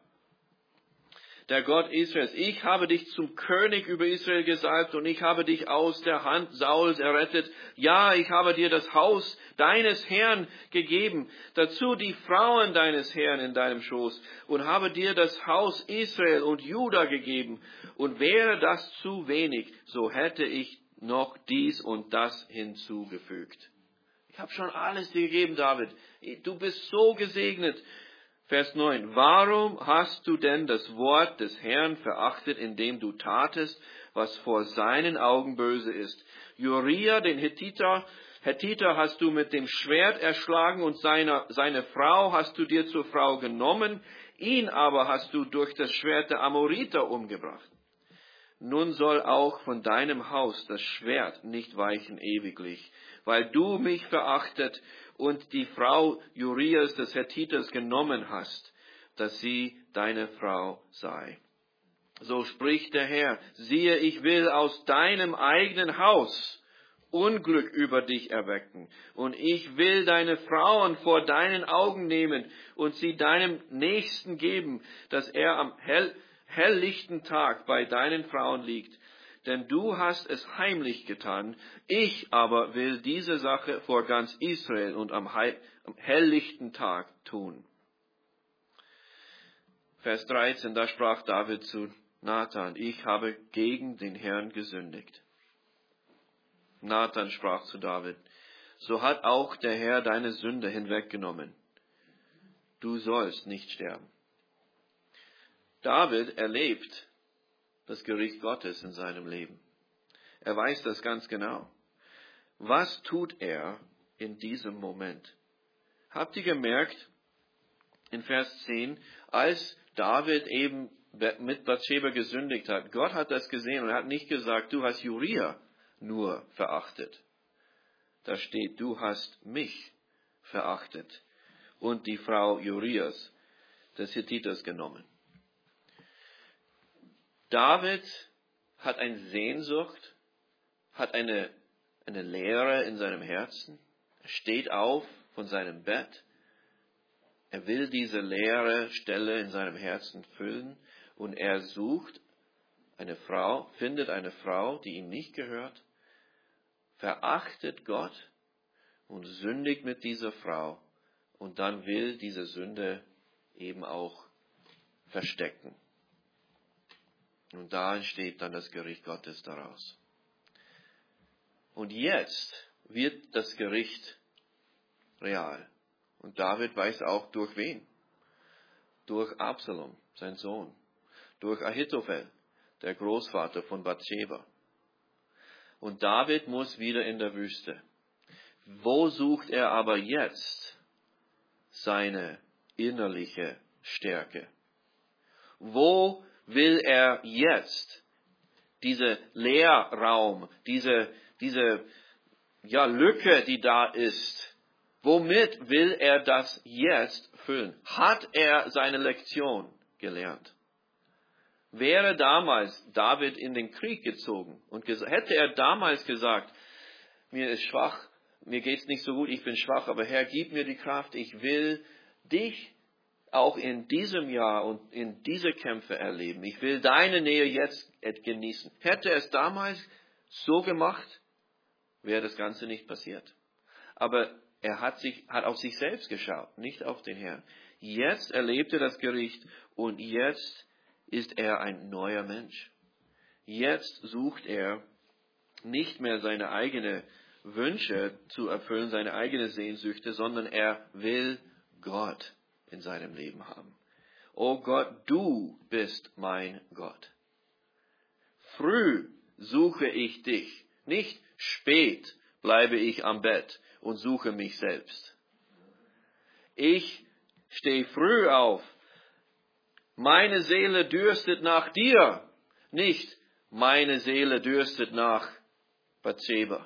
Speaker 1: der Gott Israels. Ich habe dich zum König über Israel gesalbt und ich habe dich aus der Hand Sauls errettet. Ja, ich habe dir das Haus deines Herrn gegeben, dazu die Frauen deines Herrn in deinem Schoß, und habe dir das Haus Israel und Juda gegeben. Und wäre das zu wenig, so hätte ich noch dies und das hinzugefügt. Ich habe schon alles dir gegeben, David. Du bist so gesegnet. Vers neun. Warum hast du denn das Wort des Herrn verachtet, indem du tatest, was vor seinen Augen böse ist? Uriah, den Hethiter, Hethiter hast du mit dem Schwert erschlagen und seine, seine Frau hast du dir zur Frau genommen. Ihn aber hast du durch das Schwert der Amoriter umgebracht. Nun soll auch von deinem Haus das Schwert nicht weichen ewiglich, weil du mich verachtet und die Frau Urias des Hethiters genommen hast. dass sie deine Frau sei. So spricht der Herr, siehe, ich will aus deinem eigenen Haus Unglück über dich erwecken. Und ich will deine Frauen vor deinen Augen nehmen und sie deinem Nächsten geben, dass er am hell, helllichten Tag bei deinen Frauen liegt. Denn du hast es heimlich getan. Ich aber will diese Sache vor ganz Israel und am, heil, am helllichten Tag tun. Vers dreizehn, da sprach David zu Nathan, ich habe gegen den Herrn gesündigt. Nathan sprach zu David, so hat auch der Herr deine Sünde hinweggenommen. Du sollst nicht sterben. David erlebt das Gericht Gottes in seinem Leben. Er weiß das ganz genau. Was tut er in diesem Moment? Habt ihr gemerkt, in Vers zehn, als David eben mit Bathsheba gesündigt hat, Gott hat das gesehen und er hat nicht gesagt, du hast Uriah nur verachtet. Da steht, du hast mich verachtet und die Frau Urias des Hittiters genommen. David hat eine Sehnsucht, hat eine, eine Leere in seinem Herzen. Er steht auf von seinem Bett. Er will diese leere Stelle in seinem Herzen füllen und er sucht eine Frau, findet eine Frau, die ihm nicht gehört, verachtet Gott und sündigt mit dieser Frau und dann will diese Sünde eben auch verstecken. Und da entsteht dann das Gericht Gottes daraus. Und jetzt wird das Gericht real. Und David weiß auch durch wen? Durch Absalom, sein Sohn. Durch Ahitophel, der Großvater von Bathsheba. Und David muss wieder in der Wüste. Wo sucht er aber jetzt seine innerliche Stärke? Wo will er jetzt diese Leerraum, diese, diese ja, Lücke, die da ist, womit will er das jetzt füllen? Hat er seine Lektion gelernt? Wäre damals David in den Krieg gezogen und ges- hätte er damals gesagt, mir ist schwach, mir geht's nicht so gut, ich bin schwach, aber Herr, gib mir die Kraft, ich will dich auch in diesem Jahr und in diese Kämpfe erleben. Ich will deine Nähe jetzt genießen. Hätte er es damals so gemacht, wäre das Ganze nicht passiert. Aber er hat sich, hat auf sich selbst geschaut, nicht auf den Herrn. Jetzt erlebt er das Gericht und jetzt ist er ein neuer Mensch. Jetzt sucht er nicht mehr seine eigenen Wünsche zu erfüllen, seine eigenen Sehnsüchte, sondern er will Gott in seinem Leben haben. O Gott, du bist mein Gott. Früh suche ich dich, nicht spät bleibe ich am Bett und suche mich selbst. Ich stehe früh auf. Meine Seele dürstet nach dir, nicht meine Seele dürstet nach Bathsheba.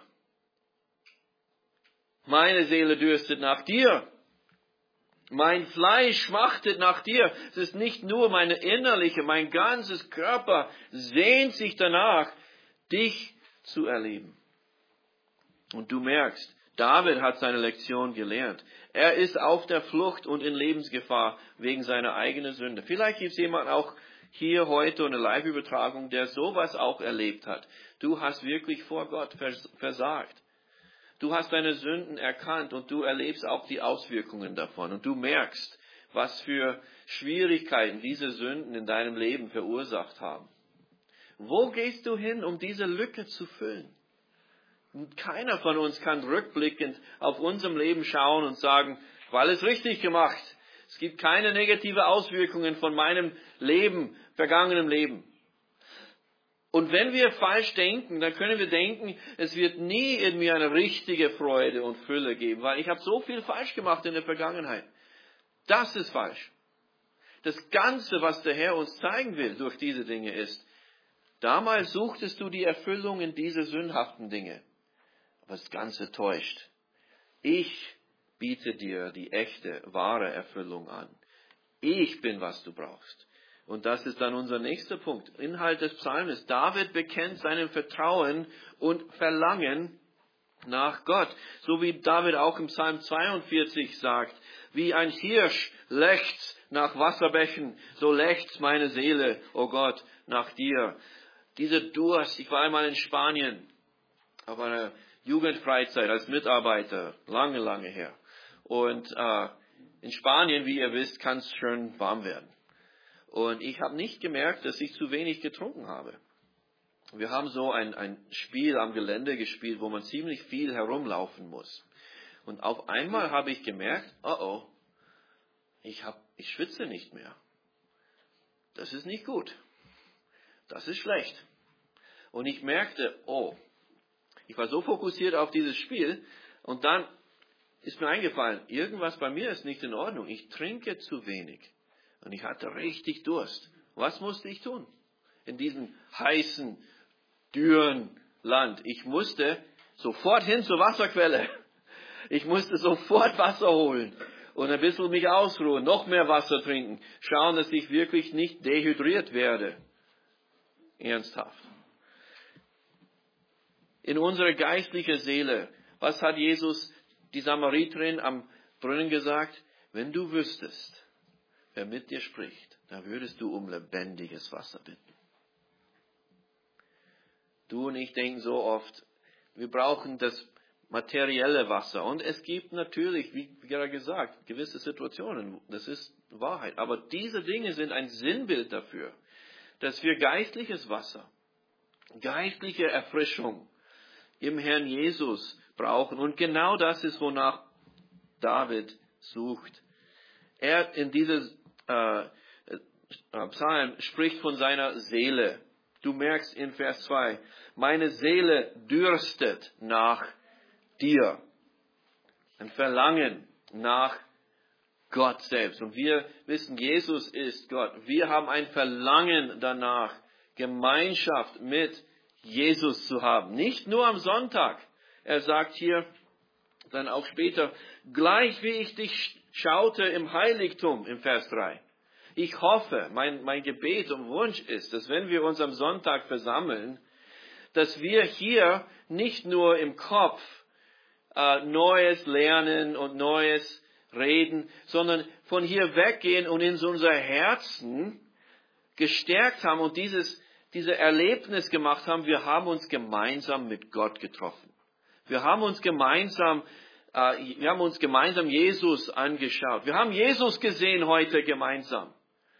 Speaker 1: Meine Seele dürstet nach dir. Mein Fleisch schmachtet nach dir. Es ist nicht nur meine innerliche, mein ganzes Körper sehnt sich danach, dich zu erleben. Und du merkst, David hat seine Lektion gelernt. Er ist auf der Flucht und in Lebensgefahr wegen seiner eigenen Sünde. Vielleicht gibt es jemanden auch hier heute eine Live-Übertragung, der sowas auch erlebt hat. Du hast wirklich vor Gott versagt. Du hast deine Sünden erkannt und du erlebst auch die Auswirkungen davon. Und du merkst, was für Schwierigkeiten diese Sünden in deinem Leben verursacht haben. Wo gehst du hin, um diese Lücke zu füllen? Keiner von uns kann rückblickend auf unserem Leben schauen und sagen, ich habe alles richtig gemacht. Es gibt keine negative Auswirkungen von meinem Leben, vergangenem Leben. Und wenn wir falsch denken, dann können wir denken, es wird nie in mir eine richtige Freude und Fülle geben, weil ich habe so viel falsch gemacht in der Vergangenheit. Das ist falsch. Das Ganze, was der Herr uns zeigen will durch diese Dinge ist, damals suchtest du die Erfüllung in diese sündhaften Dinge. Aber das Ganze täuscht. Ich biete dir die echte, wahre Erfüllung an. Ich bin, was du brauchst. Und das ist dann unser nächster Punkt. Inhalt des Psalms. David bekennt seinem Vertrauen und Verlangen nach Gott. So wie David auch im Psalm zweiundvierzig sagt, wie ein Hirsch lechzt nach Wasserbächen, so lechzt meine Seele, o Gott, nach dir. Dieser Durst, ich war einmal in Spanien auf einer Jugendfreizeit als Mitarbeiter, lange, lange her. Und äh, in Spanien, wie ihr wisst, kann es schön warm werden. Und ich habe nicht gemerkt, dass ich zu wenig getrunken habe. Wir haben so ein, ein Spiel am Gelände gespielt, wo man ziemlich viel herumlaufen muss. Und auf einmal habe ich gemerkt, oh oh, ich, hab, ich schwitze nicht mehr. Das ist nicht gut. Das ist schlecht. Und ich merkte, oh, ich war so fokussiert auf dieses Spiel und dann ist mir eingefallen, irgendwas bei mir ist nicht in Ordnung. Ich trinke zu wenig. Und ich hatte richtig Durst. Was musste ich tun? In diesem heißen, dürren Land. Ich musste sofort hin zur Wasserquelle. Ich musste sofort Wasser holen und ein bisschen mich ausruhen, noch mehr Wasser trinken. Schauen, dass ich wirklich nicht dehydriert werde. Ernsthaft. In unserer geistlichen Seele, was hat Jesus, die Samariterin am Brunnen gesagt? Wenn du wüsstest, wer mit dir spricht, dann würdest du um lebendiges Wasser bitten. Du und ich denken so oft, wir brauchen das materielle Wasser. Und es gibt natürlich, wie gerade gesagt, gewisse Situationen, das ist Wahrheit. Aber diese Dinge sind ein Sinnbild dafür, dass wir geistliches Wasser, geistliche Erfrischung im Herrn Jesus brauchen. Und genau das ist, wonach David sucht. Er in dieses äh, Psalm spricht von seiner Seele. Du merkst in Vers zwei, meine Seele dürstet nach dir. Ein Verlangen nach Gott selbst. Und wir wissen, Jesus ist Gott. Wir haben ein Verlangen danach, Gemeinschaft mit Jesus zu haben. Nicht nur am Sonntag. Er sagt hier dann auch später, gleich wie ich dich schaute im Heiligtum, im Vers drei. Ich hoffe, mein, mein Gebet und Wunsch ist, dass wenn wir uns am Sonntag versammeln, dass wir hier nicht nur im Kopf äh, Neues lernen und Neues reden, sondern von hier weggehen und in unser Herzen gestärkt haben und dieses, diese Erlebnis gemacht haben, wir haben uns gemeinsam mit Gott getroffen. Wir haben uns gemeinsam, äh, wir haben uns gemeinsam Jesus angeschaut. Wir haben Jesus gesehen heute gemeinsam.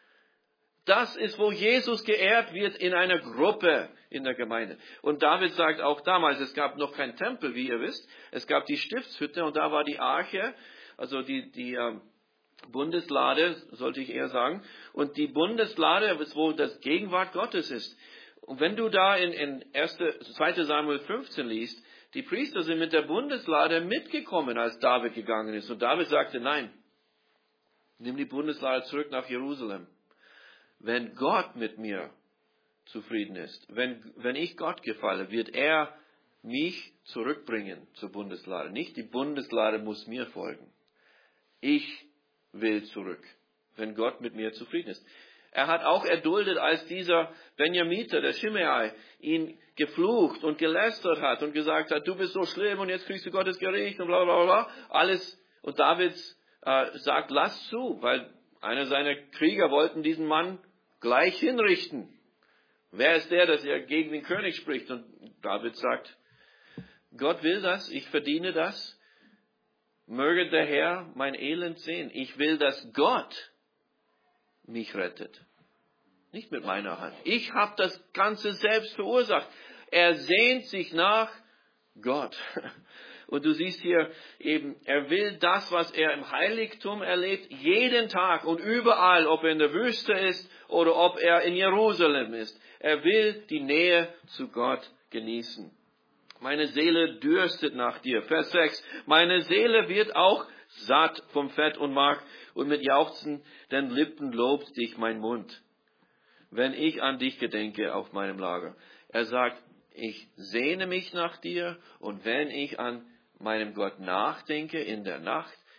Speaker 1: Das ist, wo Jesus geehrt wird in einer Gruppe in der Gemeinde. Und David sagt auch damals, es gab noch keinen Tempel, wie ihr wisst. Es gab die Stiftshütte und da war die Arche, also die, die ähm, Bundeslade, sollte ich eher sagen. Und die Bundeslade ist, wo das Gegenwart Gottes ist. Und wenn du da in, in zweiter Samuel fünfzehn liest, die Priester sind mit der Bundeslade mitgekommen, als David gegangen ist. Und David sagte, nein, nimm die Bundeslade zurück nach Jerusalem. Wenn Gott mit mir zufrieden ist, wenn, wenn ich Gott gefalle, wird er mich zurückbringen zur Bundeslade. Nicht die Bundeslade muss mir folgen. Ich will zurück, wenn Gott mit mir zufrieden ist. Er hat auch erduldet, als dieser Benjamiter, der Shimei, ihn geflucht und gelästert hat und gesagt hat, du bist so schlimm und jetzt kriegst du Gottes Gericht und bla bla bla. Alles. Und David äh, sagt, lass zu, weil einer seiner Krieger wollten diesen Mann gleich hinrichten. Wer ist der, dass er gegen den König spricht? Und David sagt, Gott will das, ich verdiene das. Möge der Herr mein Elend sehen. Ich will, dass Gott mich rettet. Nicht mit meiner Hand. Ich habe das Ganze selbst verursacht. Er sehnt sich nach Gott. Und du siehst hier eben, er will das, was er im Heiligtum erlebt, jeden Tag und überall, ob er in der Wüste ist oder ob er in Jerusalem ist. Er will die Nähe zu Gott genießen. Meine Seele dürstet nach dir. Vers sechs. Meine Seele wird auch satt vom Fett und Mark und mit jauchzenden Lippen lobt dich mein Mund, wenn ich an dich gedenke auf meinem Lager. Er sagt, ich sehne mich nach dir und wenn ich an meinem Gott nachdenke in der Nacht,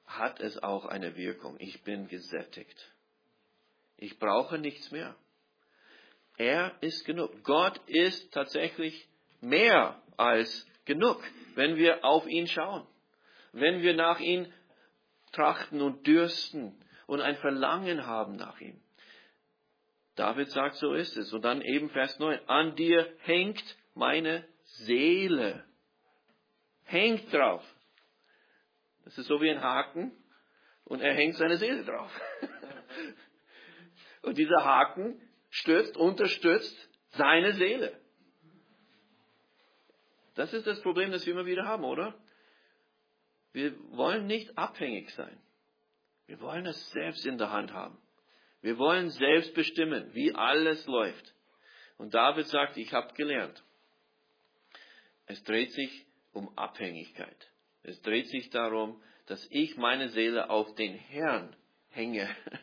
Speaker 1: hat es auch eine Wirkung. Ich bin gesättigt. Ich brauche nichts mehr. Er ist genug. Gott ist tatsächlich mehr als genug, wenn wir auf ihn schauen. Wenn wir nach ihm trachten und dürsten und ein Verlangen haben nach ihm. David sagt, so ist es. Und dann eben Vers neun. An dir hängt meine Seele. Hängt drauf. Das ist so wie ein Haken und er hängt seine Seele drauf. Und dieser Haken stützt, unterstützt seine Seele. Das ist das Problem, das wir immer wieder haben, oder? Wir wollen nicht abhängig sein. Wir wollen es selbst in der Hand haben. Wir wollen selbst bestimmen, wie alles läuft. Und David sagt, ich habe gelernt. Es dreht sich um Abhängigkeit. Es dreht sich darum, dass ich meine Seele auf den Herrn hänge.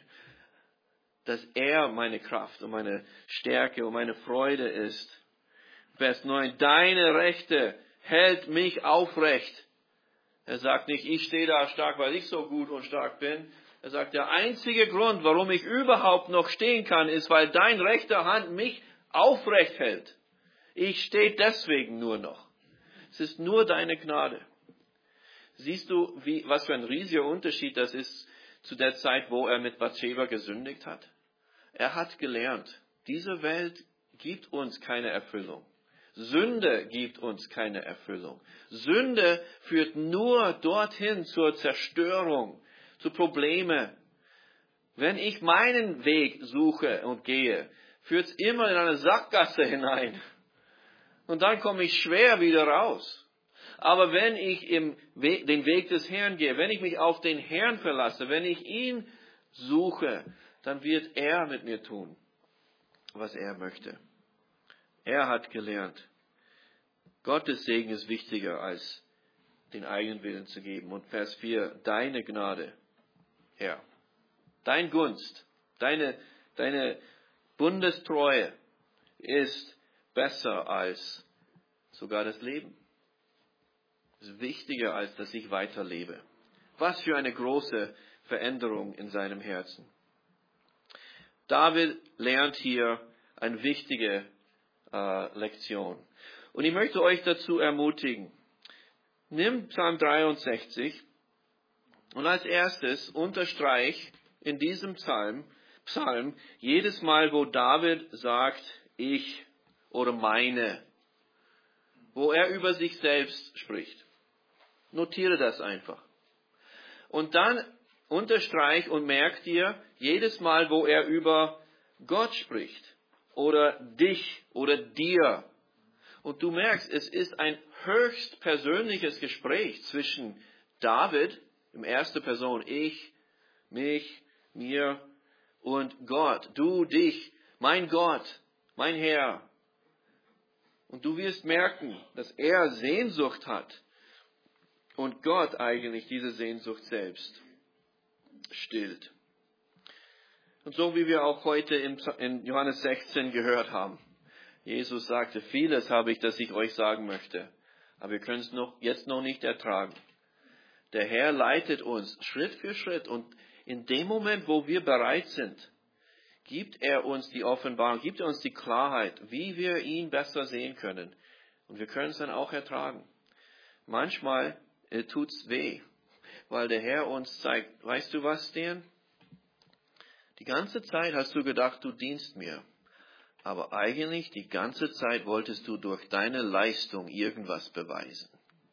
Speaker 1: Dass er meine Kraft und meine Stärke und meine Freude ist. Vers neun, deine Rechte hält mich aufrecht. Er sagt nicht, ich stehe da stark, weil ich so gut und stark bin. Er sagt, der einzige Grund, warum ich überhaupt noch stehen kann, ist, weil dein rechter Hand mich aufrecht hält. Ich stehe deswegen nur noch. Es ist nur deine Gnade. Siehst du, wie, was für ein riesiger Unterschied das ist zu der Zeit, wo er mit Bathsheba gesündigt hat? Er hat gelernt, diese Welt gibt uns keine Erfüllung. Sünde gibt uns keine Erfüllung. Sünde führt nur dorthin zur Zerstörung, zu Problemen. Wenn ich meinen Weg suche und gehe, führt es immer in eine Sackgasse hinein. Und dann komme ich schwer wieder raus. Aber wenn ich im Weg, den Weg des Herrn gehe, wenn ich mich auf den Herrn verlasse, wenn ich ihn suche, dann wird er mit mir tun, was er möchte. Er hat gelernt, Gottes Segen ist wichtiger als den eigenen Willen zu geben. Und Vers vier, deine Gnade, Herr, dein Gunst, deine, deine Bundestreue ist besser als sogar das Leben. Ist wichtiger, als dass ich weiterlebe. Was für eine große Veränderung in seinem Herzen. David lernt hier eine wichtige äh, Lektion. Und ich möchte euch dazu ermutigen. Nimm Psalm dreiundsechzig und als erstes unterstreich in diesem Psalm, Psalm jedes Mal, wo David sagt, ich oder meine, wo er über sich selbst spricht. Notiere das einfach. Und dann unterstreich und merk dir, jedes Mal, wo er über Gott spricht oder dich oder dir. Und du merkst, es ist ein höchst persönliches Gespräch zwischen David, in erster Person, ich, mich, mir und Gott. Du, dich, mein Gott, mein Herr. Und du wirst merken, dass er Sehnsucht hat und Gott eigentlich diese Sehnsucht selbst stillt. Und so wie wir auch heute in Johannes sechzehn gehört haben. Jesus sagte, vieles habe ich, das ich euch sagen möchte, aber wir können es noch, jetzt noch nicht ertragen. Der Herr leitet uns Schritt für Schritt und in dem Moment, wo wir bereit sind, gibt er uns die Offenbarung, gibt er uns die Klarheit, wie wir ihn besser sehen können. Und wir können es dann auch ertragen. Manchmal äh, tut es weh, weil der Herr uns zeigt, weißt du was, Stan? Die ganze Zeit hast du gedacht, du dienst mir. Aber eigentlich die ganze Zeit wolltest du durch deine Leistung irgendwas beweisen.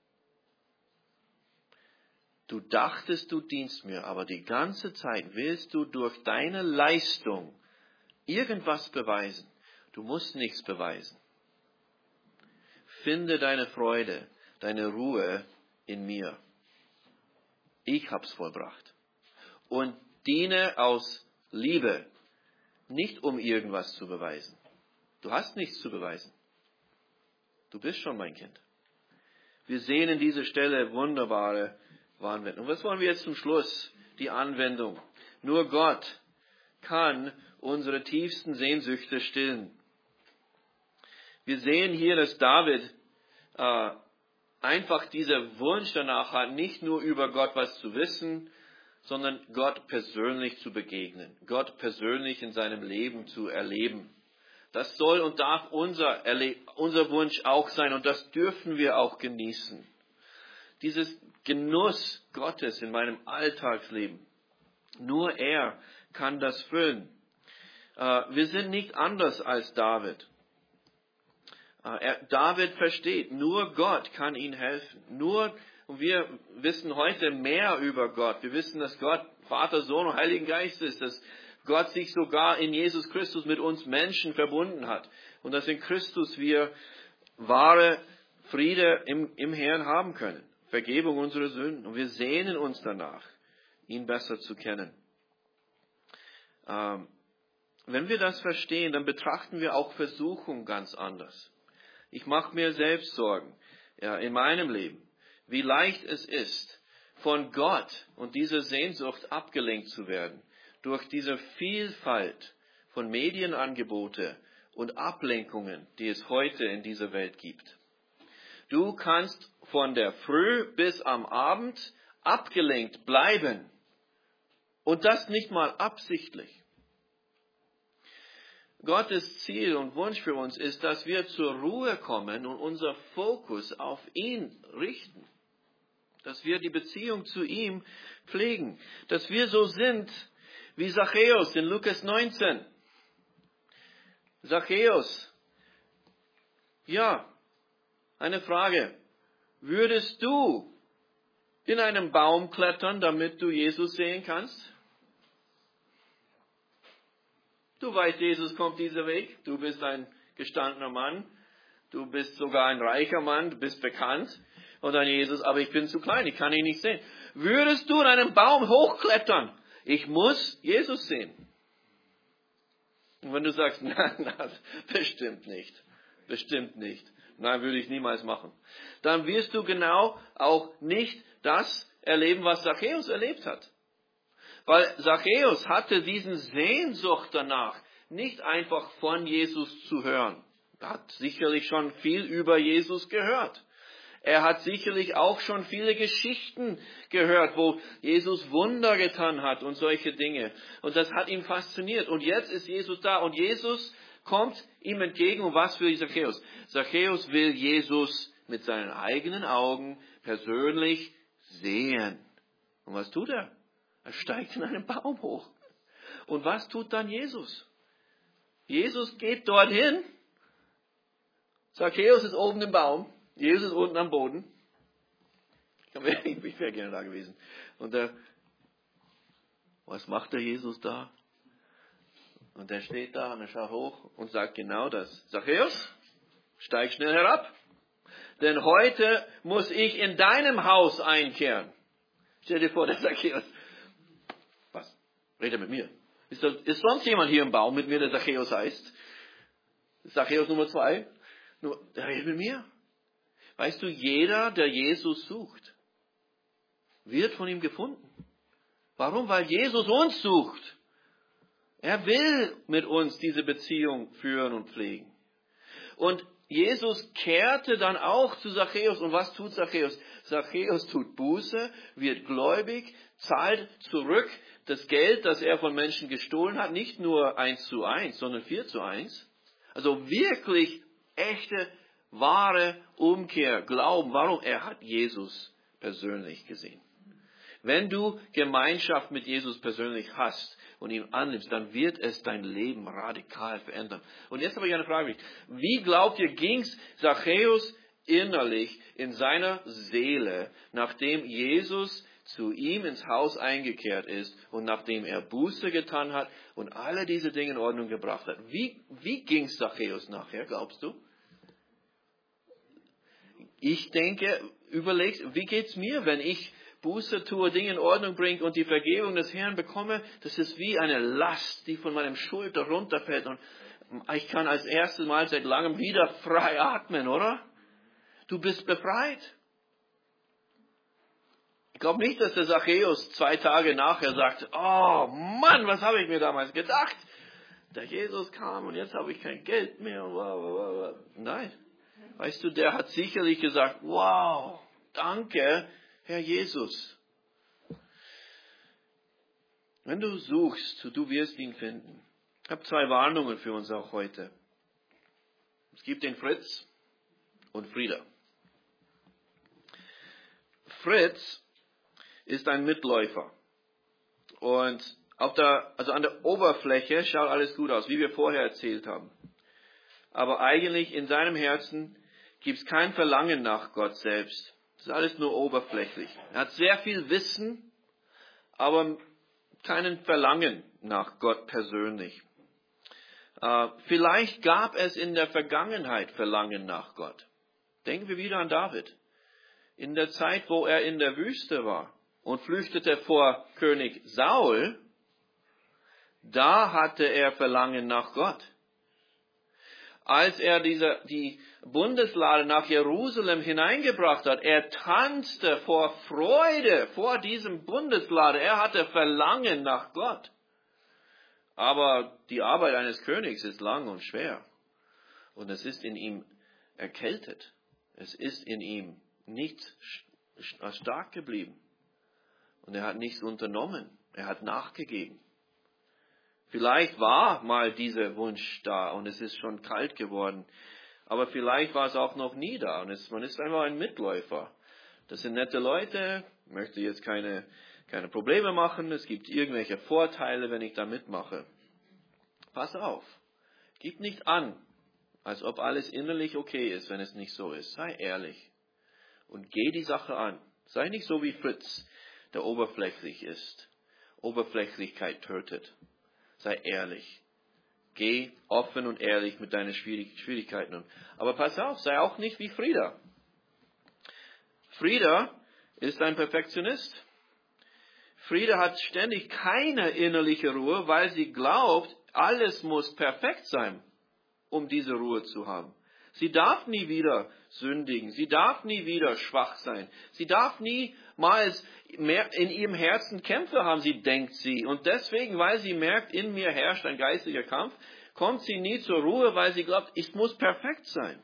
Speaker 1: Du dachtest, du dienst mir, aber die ganze Zeit willst du durch deine Leistung irgendwas beweisen. Du musst nichts beweisen. Finde deine Freude, deine Ruhe in mir. Ich hab's vollbracht. Und diene aus Liebe, nicht um irgendwas zu beweisen. Du hast nichts zu beweisen. Du bist schon mein Kind. Wir sehen in dieser Stelle wunderbare Anwendung. Und was wollen wir jetzt zum Schluss? Die Anwendung. Nur Gott kann unsere tiefsten Sehnsüchte stillen. Wir sehen hier, dass David äh, einfach dieser Wunsch danach hat, nicht nur über Gott was zu wissen, sondern Gott persönlich zu begegnen, Gott persönlich in seinem Leben zu erleben. Das soll und darf unser, Erle- unser Wunsch auch sein und das dürfen wir auch genießen. Dieses Genuss Gottes in meinem Alltagsleben, nur er kann das füllen. Wir sind nicht anders als David. David versteht, nur Gott kann ihm helfen. Nur, und wir wissen heute mehr über Gott. Wir wissen, dass Gott Vater, Sohn und Heiligen Geist ist, dass Gott sich sogar in Jesus Christus mit uns Menschen verbunden hat. Und dass in Christus wir wahre Friede im, im Herrn haben können. Vergebung unserer Sünden. Und wir sehnen uns danach, ihn besser zu kennen. Ähm, wenn wir das verstehen, dann betrachten wir auch Versuchung ganz anders. Ich mache mir selbst Sorgen, ja, in meinem Leben, wie leicht es ist, von Gott und dieser Sehnsucht abgelenkt zu werden, durch diese Vielfalt von Medienangebote und Ablenkungen, die es heute in dieser Welt gibt. Du kannst von der Früh bis am Abend abgelenkt bleiben und das nicht mal absichtlich. Gottes Ziel und Wunsch für uns ist, dass wir zur Ruhe kommen und unser Fokus auf ihn richten. Dass wir die Beziehung zu ihm pflegen. Dass wir so sind wie Zachäus in Lukas neunzehn. Zachäus, ja, eine Frage. Würdest du in einen Baum klettern, damit du Jesus sehen kannst? Du weißt, Jesus kommt dieser Weg. Du bist ein gestandener Mann. Du bist sogar ein reicher Mann. Du bist bekannt. Und dann Jesus, aber ich bin zu klein. Ich kann ihn nicht sehen. Würdest du in einen Baum hochklettern? Ich muss Jesus sehen. Und wenn du sagst, nein, nein, bestimmt nicht. Bestimmt nicht. Nein, würde ich niemals machen. Dann wirst du genau auch nicht das erleben, was Zachäus erlebt hat. Weil Zachäus hatte diesen Sehnsucht danach, nicht einfach von Jesus zu hören. Er hat sicherlich schon viel über Jesus gehört. Er hat sicherlich auch schon viele Geschichten gehört, wo Jesus Wunder getan hat und solche Dinge. Und das hat ihn fasziniert. Und jetzt ist Jesus da und Jesus kommt ihm entgegen. Und was will Zachäus? Zachäus will Jesus mit seinen eigenen Augen persönlich sehen. Und was tut er? Er steigt in einen Baum hoch. Und was tut dann Jesus? Jesus geht dorthin. Zachäus ist oben im Baum. Jesus ist unten am Boden. Ich wäre gerne da gewesen. Und der, was macht der Jesus da? Und der steht da und er schaut hoch und sagt genau das. Zachäus, steig schnell herab. Denn heute muss ich in deinem Haus einkehren. Stell dir vor, der Zachäus. Was? Redet er mit mir? Ist, das, ist sonst jemand hier im Baum mit mir, der Zachäus heißt? Zachäus Nummer zwei? Nur, der redet mit mir. Weißt du, jeder, der Jesus sucht, wird von ihm gefunden. Warum? Weil Jesus uns sucht. Er will mit uns diese Beziehung führen und pflegen. Und Jesus kehrte dann auch zu Zachäus. Und was tut Zachäus? Zachäus tut Buße, wird gläubig, zahlt zurück das Geld, das er von Menschen gestohlen hat. Nicht nur eins zu eins, sondern vier zu eins. Also wirklich echte, wahre Umkehr, Glauben. Warum? Er hat Jesus persönlich gesehen. Wenn du Gemeinschaft mit Jesus persönlich hast und ihn annimmst, dann wird es dein Leben radikal verändern. Und jetzt habe ich eine Frage. Wie glaubt ihr, ging es Zachäus innerlich in seiner Seele, nachdem Jesus zu ihm ins Haus eingekehrt ist und nachdem er Buße getan hat und alle diese Dinge in Ordnung gebracht hat? Wie, wie ging es Zachäus nachher, glaubst du? Ich denke, überlegst, wie geht's mir, wenn ich Buße tue, Dinge in Ordnung bringe und die Vergebung des Herrn bekomme? Das ist wie eine Last, die von meinem Schulter runterfällt und ich kann als erstes Mal seit langem wieder frei atmen, oder? Du bist befreit. Ich glaube nicht, dass der Zachäus zwei Tage nachher sagt, oh Mann, was habe ich mir damals gedacht? Der Jesus kam und jetzt habe ich kein Geld mehr. Nein. Weißt du, der hat sicherlich gesagt, wow, danke, Herr Jesus. Wenn du suchst, du wirst ihn finden. Ich habe zwei Warnungen für uns auch heute. Es gibt den Fritz und Frieda. Fritz ist ein Mitläufer. Und auf der, also an der Oberfläche schaut alles gut aus, wie wir vorher erzählt haben. Aber eigentlich in seinem Herzen gibt es kein Verlangen nach Gott selbst. Das ist alles nur oberflächlich. Er hat sehr viel Wissen, aber keinen Verlangen nach Gott persönlich. Äh, vielleicht gab es in der Vergangenheit Verlangen nach Gott. Denken wir wieder an David. In der Zeit, wo er in der Wüste war und flüchtete vor König Saul, da hatte er Verlangen nach Gott. Als er diese, die Bundeslade nach Jerusalem hineingebracht hat, er tanzte vor Freude vor diesem Bundeslade. Er hatte Verlangen nach Gott. Aber die Arbeit eines Königs ist lang und schwer. Und es ist in ihm erkältet. Es ist in ihm nicht stark geblieben. Und er hat nichts unternommen. Er hat nachgegeben. Vielleicht war mal dieser Wunsch da und es ist schon kalt geworden. Aber vielleicht war es auch noch nie da. Und es, man ist einfach ein Mitläufer. Das sind nette Leute. Ich möchte jetzt keine, keine Probleme machen. Es gibt irgendwelche Vorteile, wenn ich da mitmache. Pass auf. Gib nicht an, als ob alles innerlich okay ist, wenn es nicht so ist. Sei ehrlich. Und geh die Sache an. Sei nicht so wie Fritz, der oberflächlich ist. Oberflächlichkeit tötet. Sei ehrlich. Geh offen und ehrlich mit deinen Schwierigkeiten um. Aber pass auf, sei auch nicht wie Frieda. Frieda ist ein Perfektionist. Frieda hat ständig keine innerliche Ruhe, weil sie glaubt, alles muss perfekt sein, um diese Ruhe zu haben. Sie darf nie wieder sündigen. Sie darf nie wieder schwach sein. Sie darf niemals mehr in ihrem Herzen Kämpfe haben, sie denkt sie. Und deswegen, weil sie merkt, in mir herrscht ein geistlicher Kampf, kommt sie nie zur Ruhe, weil sie glaubt, es muss perfekt sein.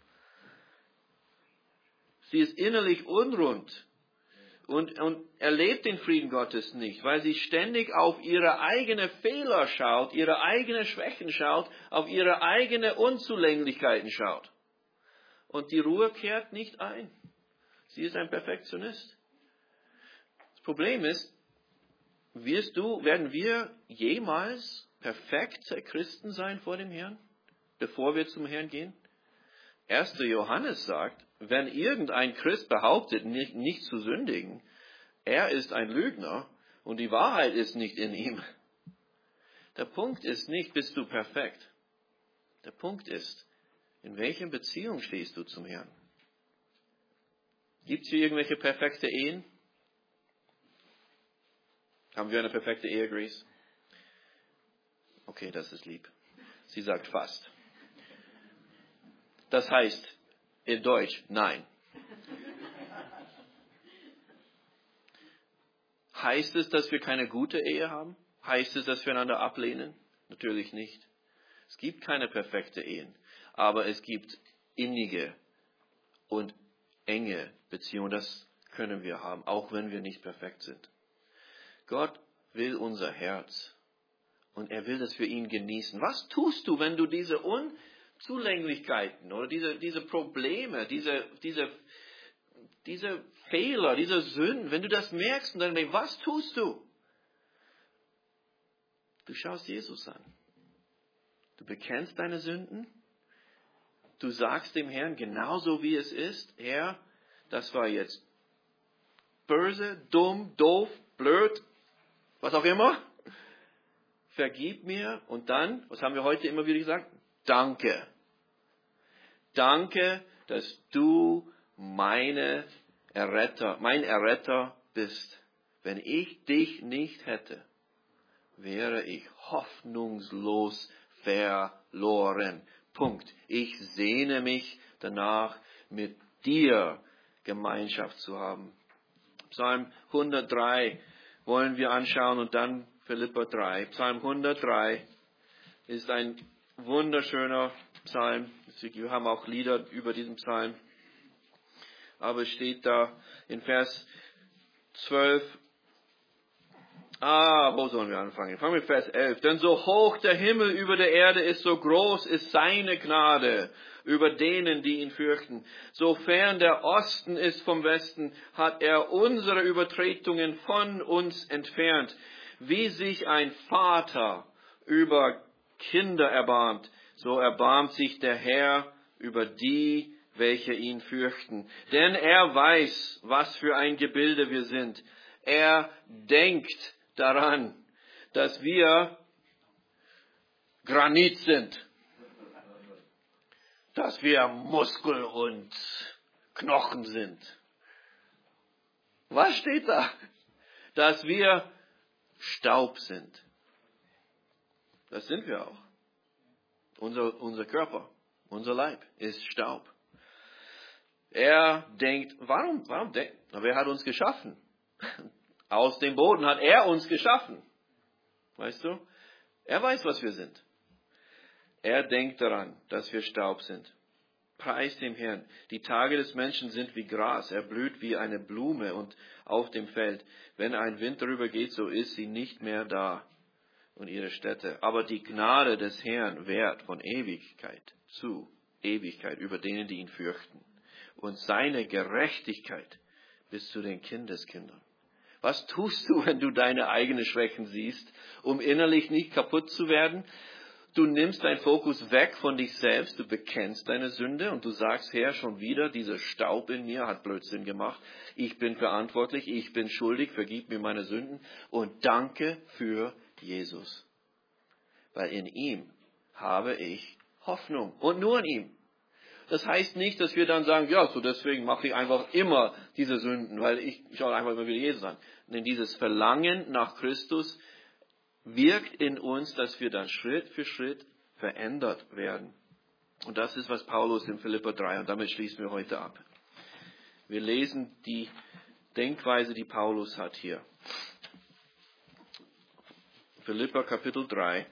Speaker 1: Sie ist innerlich unrund und, und erlebt den Frieden Gottes nicht, weil sie ständig auf ihre eigenen Fehler schaut, ihre eigenen Schwächen schaut, auf ihre eigenen Unzulänglichkeiten schaut. Und die Ruhe kehrt nicht ein. Sie ist ein Perfektionist. Das Problem ist, wirst du, werden wir jemals perfekte Christen sein vor dem Herrn, bevor wir zum Herrn gehen? erster Johannes sagt, wenn irgendein Christ behauptet, nicht, nicht zu sündigen, er ist ein Lügner und die Wahrheit ist nicht in ihm. Der Punkt ist nicht, bist du perfekt. Der Punkt ist, in welcher Beziehung stehst du zum Herrn? Gibt es hier irgendwelche perfekte Ehen? Haben wir eine perfekte Ehe, Grace? Okay, das ist lieb. Sie sagt fast. Das heißt in Deutsch, nein. Heißt es, dass wir keine gute Ehe haben? Heißt es, dass wir einander ablehnen? Natürlich nicht. Es gibt keine perfekte Ehen, aber es gibt innige und enge Beziehungen. Das können wir haben, auch wenn wir nicht perfekt sind. Gott will unser Herz und er will, dass wir ihn genießen. Was tust du, wenn du diese Unzulänglichkeiten oder diese, diese Probleme, diese, diese, diese Fehler, diese Sünden, wenn du das merkst und dann denkst, was tust du? Du schaust Jesus an. Du bekennst deine Sünden. Du sagst dem Herrn genauso wie es ist, Herr, das war jetzt böse, dumm, doof, blöd, was auch immer. Vergib mir und dann, was haben wir heute immer wieder gesagt? Danke. Danke, dass du meine Erretter, mein Erretter bist. Wenn ich dich nicht hätte, wäre ich hoffnungslos verloren. Punkt. Ich sehne mich danach, mit dir Gemeinschaft zu haben. Psalm hundertdrei wollen wir anschauen und dann Philipper drei. Psalm hundertdrei ist ein wunderschöner Psalm. Wir haben auch Lieder über diesen Psalm. Aber es steht da in Vers zwölf, Ah, wo sollen wir anfangen? Fangen wir mit Vers elf. Denn so hoch der Himmel über der Erde ist, so groß ist seine Gnade über denen, die ihn fürchten. Sofern der Osten ist vom Westen, hat er unsere Übertretungen von uns entfernt. Wie sich ein Vater über Kinder erbarmt, so erbarmt sich der Herr über die, welche ihn fürchten. Denn er weiß, was für ein Gebilde wir sind. Er denkt daran, dass wir Granit sind, dass wir Muskel und Knochen sind. Was steht da? Dass wir Staub sind. Das sind wir auch. Unser, unser Körper, unser Leib ist Staub. Er denkt, warum, warum denkt, wer hat uns geschaffen? Aus dem Boden hat er uns geschaffen. Weißt du? Er weiß, was wir sind. Er denkt daran, dass wir Staub sind. Preis dem Herrn. Die Tage des Menschen sind wie Gras. Er blüht wie eine Blume und auf dem Feld. Wenn ein Wind darüber geht, so ist sie nicht mehr da und ihre Stätte. Aber die Gnade des Herrn währt von Ewigkeit zu Ewigkeit über denen, die ihn fürchten. Und seine Gerechtigkeit bis zu den Kindeskindern. Was tust du, wenn du deine eigenen Schwächen siehst, um innerlich nicht kaputt zu werden? Du nimmst deinen Fokus weg von dich selbst, du bekennst deine Sünde und du sagst, Herr, schon wieder, dieser Staub in mir hat Blödsinn gemacht. Ich bin verantwortlich, ich bin schuldig, vergib mir meine Sünden und danke für Jesus. Weil in ihm habe ich Hoffnung und nur in ihm. Das heißt nicht, dass wir dann sagen, ja, so deswegen mache ich einfach immer diese Sünden, weil ich schaue einfach immer wieder Jesus an. Denn dieses Verlangen nach Christus wirkt in uns, dass wir dann Schritt für Schritt verändert werden. Und das ist, was Paulus in Philipper drei, und damit schließen wir heute ab. Wir lesen die Denkweise, die Paulus hat hier. Philipper Kapitel drei.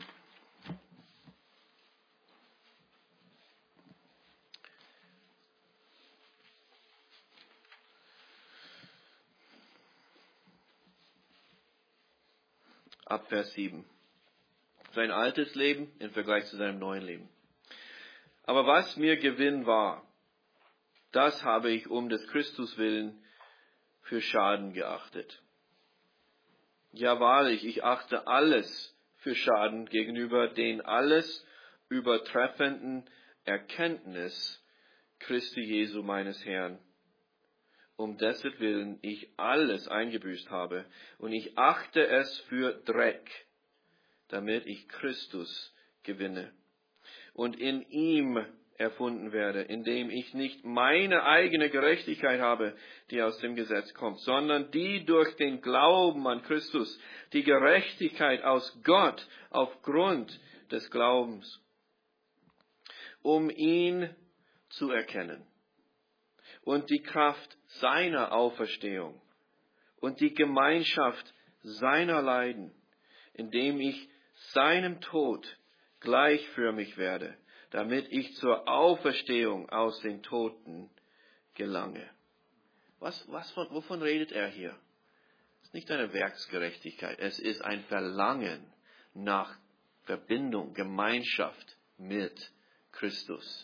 Speaker 1: Ab Vers sieben. Sein altes Leben im Vergleich zu seinem neuen Leben. Aber was mir Gewinn war, das habe ich um des Christus willen für Schaden geachtet. Ja wahrlich, ich achte alles für Schaden gegenüber den alles übertreffenden Erkenntnis Christi Jesu meines Herrn, um dessen Willen ich alles eingebüßt habe. Und ich achte es für Dreck, damit ich Christus gewinne und in ihm erfunden werde, indem ich nicht meine eigene Gerechtigkeit habe, die aus dem Gesetz kommt, sondern die durch den Glauben an Christus, die Gerechtigkeit aus Gott aufgrund des Glaubens, um ihn zu erkennen und die Kraft seiner Auferstehung und die Gemeinschaft seiner Leiden, indem ich seinem Tod gleichförmig werde, damit ich zur Auferstehung aus den Toten gelange. Was, was, wovon redet er hier? Es ist nicht eine Werksgerechtigkeit, es ist ein Verlangen nach Verbindung, Gemeinschaft mit Christus.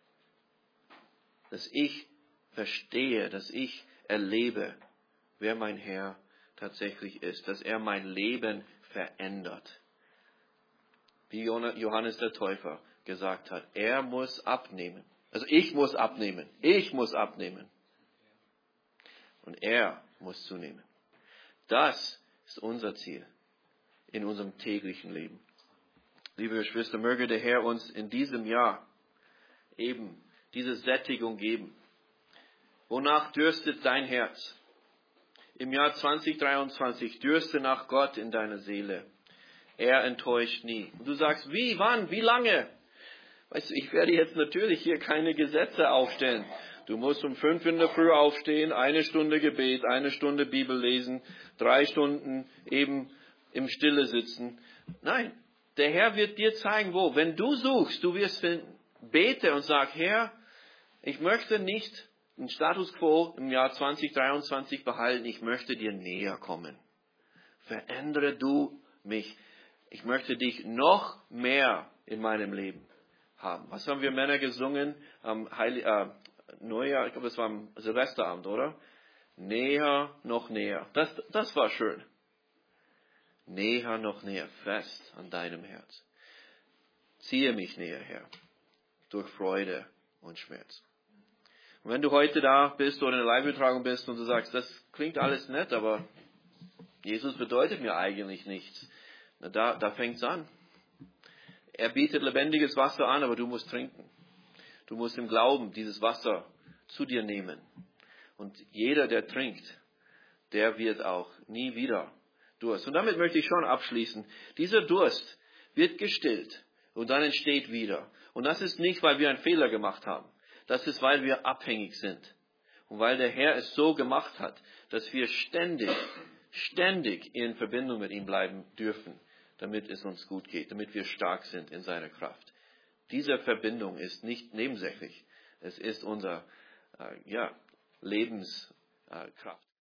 Speaker 1: Dass ich verstehe, dass ich erlebe, wer mein Herr tatsächlich ist, dass er mein Leben verändert. Wie Johannes der Täufer gesagt hat, er muss abnehmen. Also ich muss abnehmen, ich muss abnehmen. Und er muss zunehmen. Das ist unser Ziel in unserem täglichen Leben. Liebe Geschwister, möge der Herr uns in diesem Jahr eben diese Sättigung geben. Wonach dürstet dein Herz? Im Jahr zwanzig dreiundzwanzig dürste nach Gott in deiner Seele. Er enttäuscht nie. Und du sagst, wie, wann, wie lange? Weißt du, ich werde jetzt natürlich hier keine Gesetze aufstellen. Du musst um fünf in der Früh aufstehen, eine Stunde Gebet, eine Stunde Bibel lesen, drei Stunden eben im Stille sitzen. Nein, der Herr wird dir zeigen, wo. Wenn du suchst, du wirst finden. Bete und sag, Herr, ich möchte nicht den Status quo im Jahr zwanzig dreiundzwanzig behalten, ich möchte dir näher kommen. verändere du mich. Ich möchte dich noch mehr in meinem Leben haben. Was haben wir Männer gesungen am Heil- äh, Neujahr? Ich glaube, es war am Silvesterabend, oder? Näher, noch näher. Das, das war schön. Näher, noch näher, fest an deinem Herz. Ziehe mich näher her, durch Freude und Schmerz. Und wenn du heute da bist oder in der Leibübertragung bist und du sagst, das klingt alles nett, aber Jesus bedeutet mir eigentlich nichts. Na, da, da fängt's an. Er bietet lebendiges Wasser an, aber du musst trinken. Du musst im Glauben dieses Wasser zu dir nehmen. Und jeder, der trinkt, der wird auch nie wieder Durst. Und damit möchte ich schon abschließen. Dieser Durst wird gestillt und dann entsteht wieder. Und das ist nicht, weil wir einen Fehler gemacht haben. Das ist, weil wir abhängig sind. Und weil der Herr es so gemacht hat, dass wir ständig, ständig in Verbindung mit ihm bleiben dürfen, damit es uns gut geht, damit wir stark sind in seiner Kraft. Diese Verbindung ist nicht nebensächlich. Es ist unser äh, ja, Lebenskraft.